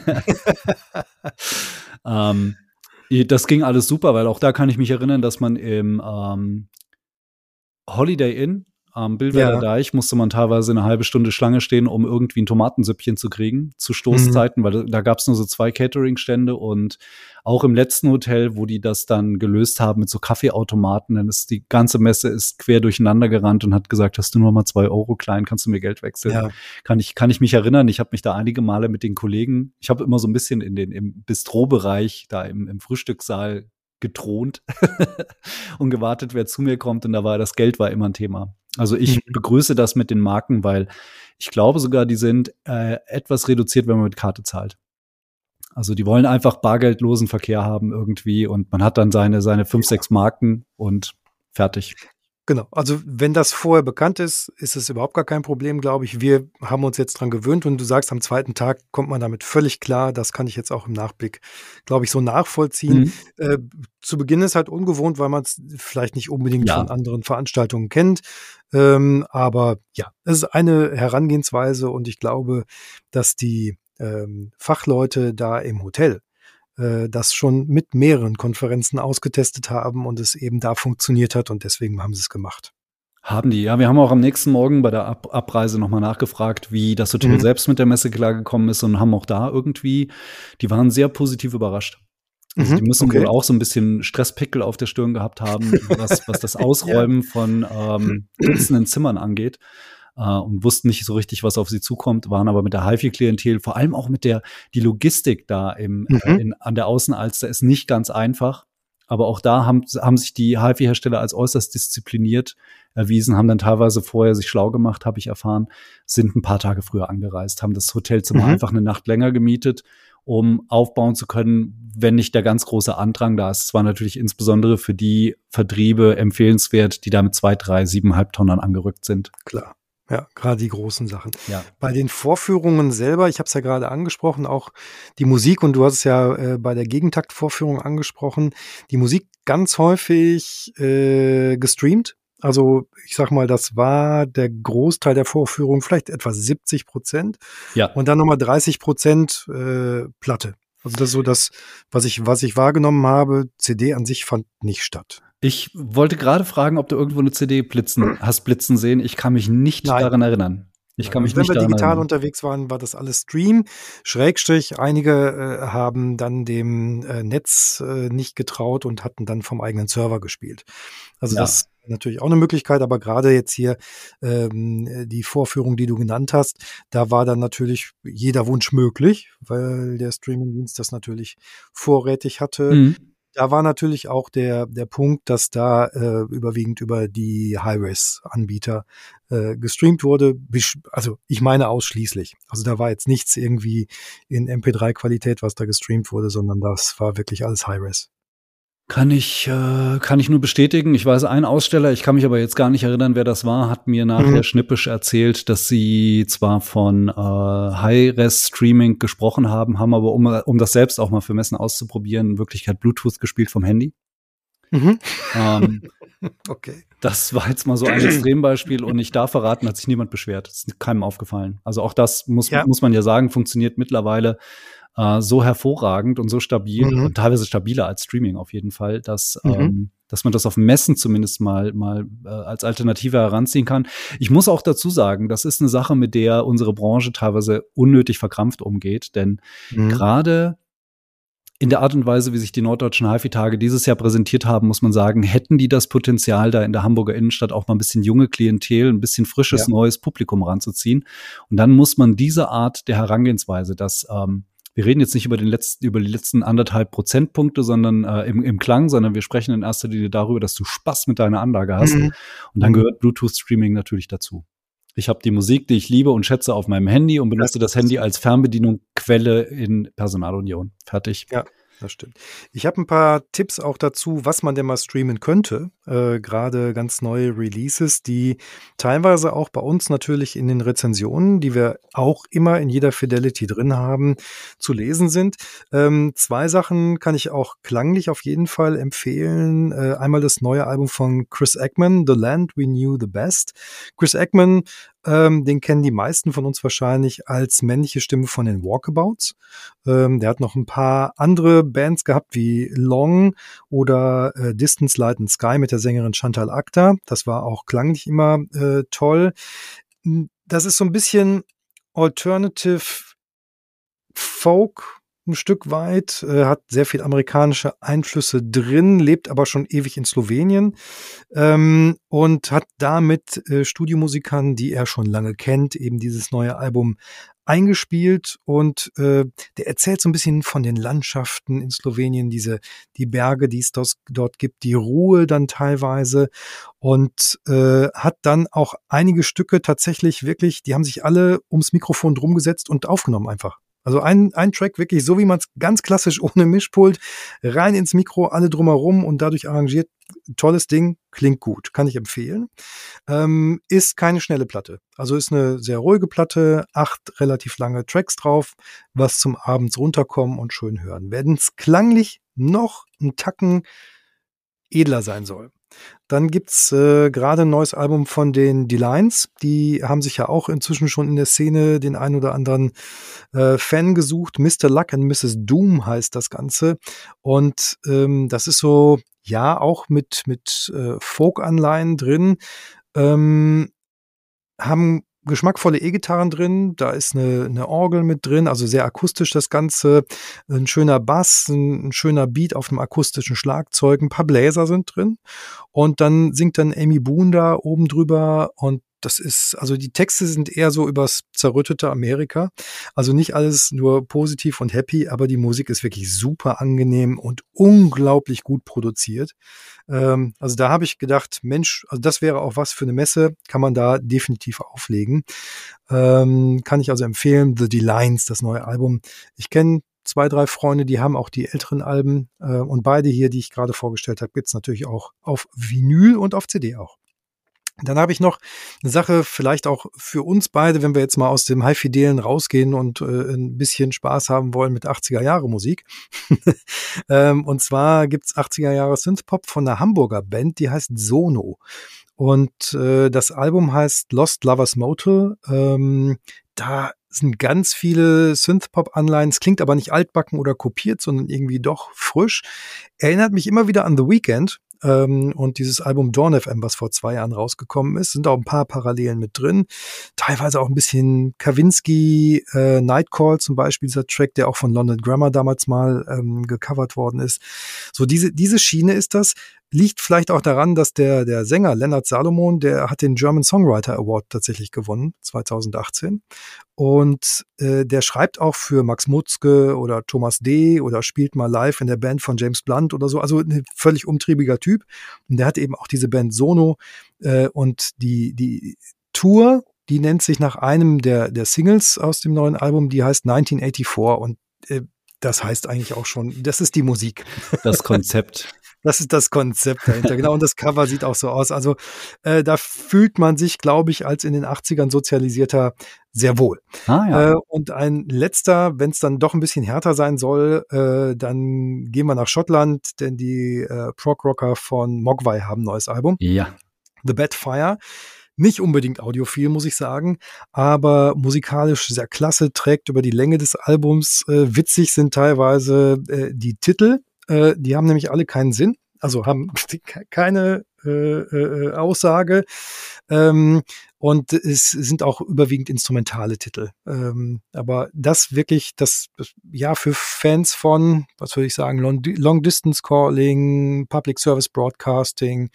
ähm, das ging alles super, weil auch da kann ich mich erinnern, dass man im ähm, Holiday Inn am Billwerder Ja. Deich musste man teilweise eine halbe Stunde Schlange stehen, um irgendwie ein Tomatensüppchen zu kriegen zu Stoßzeiten, weil da, da gab es nur so zwei Catering-Stände und auch im letzten Hotel, wo die das dann gelöst haben mit so Kaffeeautomaten, dann ist die ganze Messe ist quer durcheinander gerannt und hat gesagt, hast du nur mal zwei Euro klein, kannst du mir Geld wechseln? Ja. Kann ich, kann ich mich erinnern, ich habe mich da einige Male mit den Kollegen, ich habe immer so ein bisschen in den, im Bistro-Bereich, da im, im Frühstückssaal gethront und gewartet, wer zu mir kommt. Und da war das Geld war immer ein Thema. Also ich Mhm. begrüße das mit den Marken, weil ich glaube sogar, die sind äh, etwas reduziert, wenn man mit Karte zahlt. Also die wollen einfach bargeldlosen Verkehr haben irgendwie und man hat dann seine, seine fünf, sechs Marken und fertig. Genau, also wenn das vorher bekannt ist, ist es überhaupt gar kein Problem, glaube ich. Wir haben uns jetzt dran gewöhnt und du sagst, am zweiten Tag kommt man damit völlig klar. Das kann ich jetzt auch im Nachblick, glaube ich, so nachvollziehen. Mhm. Äh, zu Beginn ist halt ungewohnt, weil man es vielleicht nicht unbedingt Ja. von anderen Veranstaltungen kennt. Ähm, aber ja, es ist eine Herangehensweise und ich glaube, dass die ähm, Fachleute da im Hotel äh, das schon mit mehreren Konferenzen ausgetestet haben und es eben da funktioniert hat und deswegen haben sie es gemacht. Haben die, ja. Wir haben auch am nächsten Morgen bei der Ab Abreise nochmal nachgefragt, wie das Hotel Mhm. selbst mit der Messe klargekommen ist und haben auch da irgendwie, die waren sehr positiv überrascht. Also Mhm, die müssen okay. wohl auch so ein bisschen Stresspickel auf der Stirn gehabt haben, was, was das Ausräumen von ähm, dutzenden Zimmern angeht. Äh, und wussten nicht so richtig, was auf sie zukommt, waren aber mit der HiFi-Klientel, vor allem auch mit der, die Logistik da im, Mhm. äh, in, an der Außenalster ist nicht ganz einfach. Aber auch da haben, haben sich die HiFi-Hersteller als äußerst diszipliniert erwiesen, haben dann teilweise vorher sich schlau gemacht, habe ich erfahren, sind ein paar Tage früher angereist, haben das Hotelzimmer Mhm. einfach eine Nacht länger gemietet, um aufbauen zu können, wenn nicht der ganz große Andrang da ist. Es war natürlich insbesondere für die Vertriebe empfehlenswert, die da mit zwei, drei, siebeneinhalb Tonnern angerückt sind. Klar. Ja, gerade die großen Sachen. Ja. Bei den Vorführungen selber, ich habe es ja gerade angesprochen, auch die Musik, und du hast es ja äh, bei der Gegentakt-Vorführung angesprochen, die Musik ganz häufig äh, gestreamt. Also ich sag mal, das war der Großteil der Vorführung, vielleicht etwa siebzig Prozent. Ja. Und dann nochmal dreißig Prozent äh, Platte. Also das ist so das, was ich, was ich wahrgenommen habe. C D an sich fand nicht statt. Ich wollte gerade fragen, ob du irgendwo eine C D blitzen, hast blitzen sehen. Ich kann mich nicht Nein. daran erinnern. Ich kann mich Also wenn nicht wir daran digital erinnern. unterwegs waren, war das alles Stream. Schrägstrich, einige äh, haben dann dem äh, Netz äh, nicht getraut und hatten dann vom eigenen Server gespielt. Also Ja. das ist natürlich auch eine Möglichkeit, aber gerade jetzt hier ähm, die Vorführung, die du genannt hast, da war dann natürlich jeder Wunsch möglich, weil der Streamingdienst das natürlich vorrätig hatte. Mhm. da war natürlich auch der der Punkt, dass da äh, überwiegend über die Hi-Res-Anbieter äh, gestreamt wurde. Also ich meine ausschließlich. Also da war jetzt nichts irgendwie in M P drei Qualität, was da gestreamt wurde, sondern das war wirklich alles Hi-Res. Kann ich, äh, kann ich nur bestätigen. Ich weiß, ein Aussteller, ich kann mich aber jetzt gar nicht erinnern, wer das war, hat mir nachher mhm. schnippisch erzählt, dass sie zwar von äh, High-Res-Streaming gesprochen haben, haben aber, um, um das selbst auch mal für Messen auszuprobieren, in Wirklichkeit Bluetooth gespielt vom Handy. Mhm. Ähm, okay. Das war jetzt mal so ein Extrembeispiel und ich darf verraten, hat sich niemand beschwert. Das ist keinem aufgefallen. Also auch das muss, ja. muss man ja sagen, funktioniert mittlerweile Uh, so hervorragend und so stabil mhm. und teilweise stabiler als Streaming auf jeden Fall, dass mhm. ähm, dass man das auf Messen zumindest mal mal äh, als Alternative heranziehen kann. Ich muss auch dazu sagen, das ist eine Sache, mit der unsere Branche teilweise unnötig verkrampft umgeht, denn mhm. gerade in der Art und Weise, wie sich die Norddeutschen HiFi-Tage dieses Jahr präsentiert haben, muss man sagen, hätten die das Potenzial, da in der Hamburger Innenstadt auch mal ein bisschen junge Klientel, ein bisschen frisches, ja. neues Publikum ranzuziehen. Und dann muss man diese Art der Herangehensweise, dass ähm, wir reden jetzt nicht über den letzten, über die letzten anderthalb Prozentpunkte, sondern äh, im, im Klang, sondern wir sprechen in erster Linie darüber, dass du Spaß mit deiner Anlage hast. Mhm. Und dann gehört Bluetooth-Streaming natürlich dazu. Ich habe die Musik, die ich liebe und schätze, auf meinem Handy und benutze das, das Handy als Fernbedienung, Quelle in Personalunion. Fertig. Ja. Das stimmt. Ich habe ein paar Tipps auch dazu, was man denn mal streamen könnte. Äh, gerade ganz neue Releases, die teilweise auch bei uns natürlich in den Rezensionen, die wir auch immer in jeder Fidelity drin haben, zu lesen sind. Ähm, zwei Sachen kann ich auch klanglich auf jeden Fall empfehlen. Äh, einmal das neue Album von Chris Eckman, The Land We Knew the Best. Chris Eckman, Ähm, den kennen die meisten von uns wahrscheinlich als männliche Stimme von den Walkabouts. Ähm, der hat noch ein paar andere Bands gehabt, wie Long oder äh, Distance Light and Sky mit der Sängerin Chantal Akhtar. Das war auch klanglich immer äh, toll. Das ist so ein bisschen Alternative Folk, ein Stück weit, äh, hat sehr viel amerikanische Einflüsse drin, lebt aber schon ewig in Slowenien ähm, und hat da mit äh, Studiomusikern, die er schon lange kennt, eben dieses neue Album eingespielt und äh, der erzählt so ein bisschen von den Landschaften in Slowenien, diese die Berge, die es dort, dort gibt, die Ruhe dann teilweise und äh, hat dann auch einige Stücke tatsächlich wirklich, die haben sich alle ums Mikrofon drum gesetzt und aufgenommen einfach. Also ein, ein Track wirklich so, wie man es ganz klassisch ohne Mischpult rein ins Mikro, alle drumherum und dadurch arrangiert. Tolles Ding, klingt gut, kann ich empfehlen. Ähm, ist keine schnelle Platte. Also ist eine sehr ruhige Platte, acht relativ lange Tracks drauf, was zum Abends runterkommen und schön hören. Wenn es klanglich noch einen Tacken edler sein soll. Dann gibt's äh, gerade ein neues Album von den D-Lines. Die haben sich ja auch inzwischen schon in der Szene den ein oder anderen äh, Fan gesucht. Mister Luck and Missus Doom heißt das Ganze. Und ähm, das ist so, ja, auch mit, mit äh, Folk-Anleihen drin. Ähm, haben geschmackvolle E-Gitarren drin, da ist eine, eine Orgel mit drin, also sehr akustisch das Ganze, ein schöner Bass, ein, ein schöner Beat auf einem akustischen Schlagzeug, ein paar Bläser sind drin und dann singt dann Amy Boone da oben drüber und das ist, also die Texte sind eher so übers zerrüttete Amerika, also nicht alles nur positiv und happy, aber die Musik ist wirklich super angenehm und unglaublich gut produziert. Ähm, also da habe ich gedacht, Mensch, also das wäre auch was für eine Messe, kann man da definitiv auflegen. Ähm, kann ich also empfehlen, The D-Lines, das neue Album. Ich kenne zwei, drei Freunde, die haben auch die älteren Alben äh, und beide hier, die ich gerade vorgestellt habe, gibt's natürlich auch auf Vinyl und auf C D auch. Dann habe ich noch eine Sache, vielleicht auch für uns beide, wenn wir jetzt mal aus dem High-Fidelen rausgehen und äh, ein bisschen Spaß haben wollen mit achtziger-Jahre-Musik. ähm, und zwar gibt's achtziger-Jahre-Synthpop von einer Hamburger Band, die heißt Sono. Und äh, das Album heißt Lost Lovers Motel. Ähm, da sind ganz viele Synthpop-Anleihen. Es klingt aber nicht altbacken oder kopiert, sondern irgendwie doch frisch. Erinnert mich immer wieder an The Weeknd. Und dieses Album Dawn F M, was vor zwei Jahren rausgekommen ist, sind auch ein paar Parallelen mit drin. Teilweise auch ein bisschen Kavinsky, äh, Nightcall zum Beispiel, dieser Track, der auch von London Grammar damals mal ähm, gecovert worden ist. So diese diese Schiene ist das. liegt vielleicht auch daran, dass der, der Sänger Lennart Salomon, der hat den German Songwriter Award tatsächlich gewonnen, zweitausendachtzehn. Und äh, der schreibt auch für Max Mutzke oder Thomas D. oder spielt mal live in der Band von James Blunt oder so. Also ein völlig umtriebiger Typ. Und der hat eben auch diese Band Sono. Äh, und die, die Tour, die nennt sich nach einem der, der Singles aus dem neuen Album, die heißt neunzehnhundertvierundachtzig. Und äh, das heißt eigentlich auch schon, das ist die Musik. Das Konzept. Das ist das Konzept dahinter, genau. Und das Cover sieht auch so aus. Also äh, da fühlt man sich, glaube ich, als in den achtzigern sozialisierter sehr wohl. Ah, ja. Äh, und ein letzter, wenn es dann doch ein bisschen härter sein soll, äh, dann gehen wir nach Schottland, denn die äh, Prog-Rocker von Mogwai haben ein neues Album. Ja. The Bad Fire. Nicht unbedingt audiophil, muss ich sagen, aber musikalisch sehr klasse, trägt über die Länge des Albums. Äh, witzig sind teilweise äh, die Titel. Äh, die haben nämlich alle keinen Sinn, also haben keine äh, äh, Aussage. Ähm, und es sind auch überwiegend instrumentale Titel. Ähm, aber das wirklich, das, ja, für Fans von, was würde ich sagen, Long, Long Distance Calling, Public Service Broadcasting,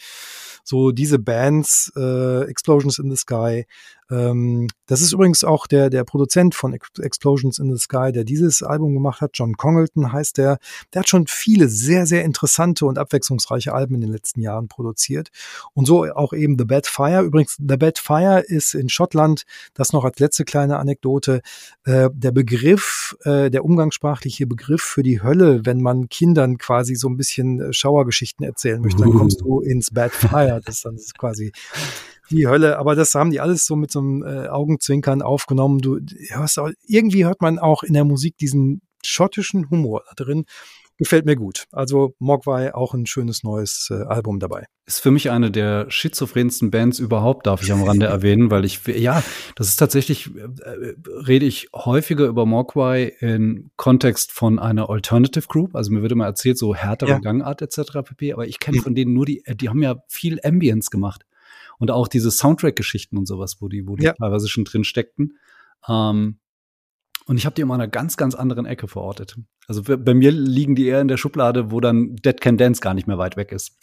so diese Bands, äh, Explosions in the Sky. Ähm, das ist übrigens auch der, der Produzent von Explosions in the Sky, der dieses Album gemacht hat. John Congleton heißt der. Der hat schon viele sehr, sehr interessante und abwechslungsreiche Alben in den letzten Jahren produziert. Und so auch eben The Bad Fire. Übrigens, The Bad Fire ist in Schottland, das noch als letzte kleine Anekdote, äh, der Begriff, äh, der umgangssprachliche Begriff für die Hölle, wenn man Kindern quasi so ein bisschen äh, Schauergeschichten erzählen möchte, dann kommst du ins Bad Fire. Das ist dann quasi die Hölle. Aber das haben die alles so mit so einem äh, Augenzwinkern aufgenommen. Du hörst auch, irgendwie hört man auch in der Musik diesen schottischen Humor da drin. Gefällt mir gut. Also Mogwai, auch ein schönes neues äh, Album dabei. Ist für mich eine der schizophrensten Bands überhaupt, darf ich am Rande erwähnen, weil ich, ja, das ist tatsächlich, äh, rede ich häufiger über Mogwai im Kontext von einer Alternative Group. Also mir wird immer erzählt, so härtere ja. Gangart et cetera pp. Aber ich kenne von denen nur die, die haben ja viel Ambience gemacht. Und auch diese Soundtrack-Geschichten und sowas, wo die, wo die ja. teilweise schon drin steckten. Ähm, Und ich habe die immer in einer ganz, ganz anderen Ecke verortet. Also bei mir liegen die eher in der Schublade, wo dann Dead Can Dance gar nicht mehr weit weg ist.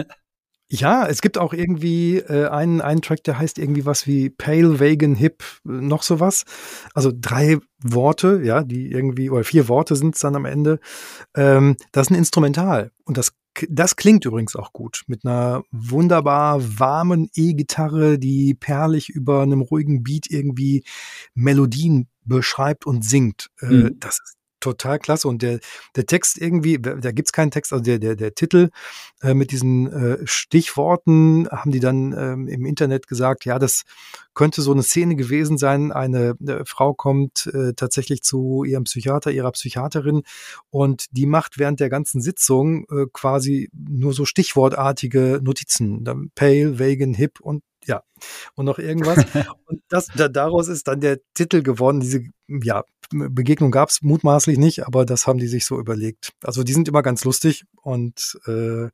Ja, es gibt auch irgendwie äh, einen, einen Track, der heißt irgendwie was wie Pale, Vegan, Hip, noch sowas. Also drei Worte, ja, die irgendwie, oder vier Worte sind es dann am Ende. Ähm, das ist ein Instrumental. Und das Das klingt übrigens auch gut, mit einer wunderbar warmen E-Gitarre, die perlig über einem ruhigen Beat irgendwie Melodien beschreibt und singt. Mhm. Äh, das ist total klasse. Und der, der Text irgendwie, da gibt's keinen Text, also der, der, der Titel äh, mit diesen äh, Stichworten haben die dann ähm, im Internet gesagt, ja, das könnte so eine Szene gewesen sein. Eine, eine Frau kommt äh, tatsächlich zu ihrem Psychiater, ihrer Psychiaterin und die macht während der ganzen Sitzung äh, quasi nur so stichwortartige Notizen. Dann Pale, Vegan, Hip und ja, und noch irgendwas. Und das, da, daraus ist dann der Titel geworden. Diese, ja, Begegnung gab es mutmaßlich nicht, aber das haben die sich so überlegt. Also die sind immer ganz lustig und äh,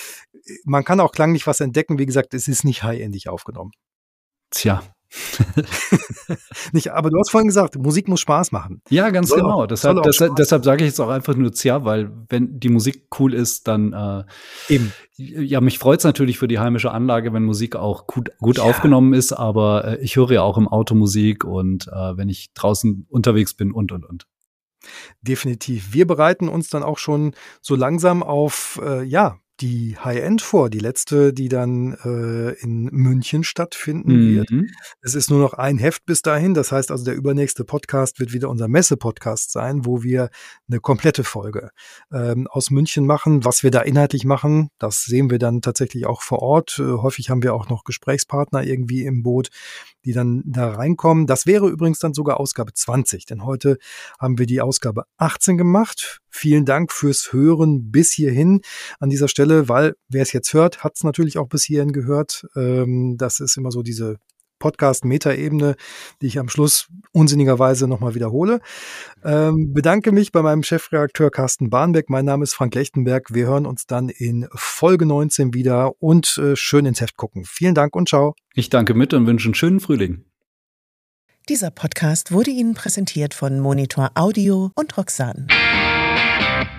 man kann auch klanglich was entdecken. Wie gesagt, es ist nicht high-endig aufgenommen. Tja. Nicht, aber du hast vorhin gesagt, Musik muss Spaß machen. Ja, ganz soll genau. Auch, deshalb deshalb, deshalb sage ich jetzt auch einfach nur tja, weil wenn die Musik cool ist, dann äh, eben. Ja, mich freut's natürlich für die heimische Anlage, wenn Musik auch gut, gut ja. aufgenommen ist, aber äh, ich höre ja auch im Auto Musik und äh, wenn ich draußen unterwegs bin und und und. Definitiv. Wir bereiten uns dann auch schon so langsam auf, äh, ja, die High-End vor, die letzte, die dann äh, in München stattfinden mhm. wird. Es ist nur noch ein Heft bis dahin, das heißt also der übernächste Podcast wird wieder unser Messe-Podcast sein, wo wir eine komplette Folge ähm, aus München machen. Was wir da inhaltlich machen, das sehen wir dann tatsächlich auch vor Ort. Äh, häufig haben wir auch noch Gesprächspartner irgendwie im Boot, die dann da reinkommen. Das wäre übrigens dann sogar Ausgabe zwanzig, denn heute haben wir die Ausgabe achtzehn gemacht. Vielen Dank fürs Hören bis hierhin an dieser Stelle, weil wer es jetzt hört, hat es natürlich auch bis hierhin gehört. Ähm, das ist immer so diese Podcast-Meta-Ebene, die ich am Schluss unsinnigerweise nochmal wiederhole. Ähm, bedanke mich bei meinem Chefredakteur Carsten Barnbeck. Mein Name ist Frank Lechtenberg. Wir hören uns dann in Folge neunzehn wieder und äh, schön ins Heft gucken. Vielen Dank und ciao. Ich danke mit und wünsche einen schönen Frühling. Dieser Podcast wurde Ihnen präsentiert von Monitor Audio und Roxane.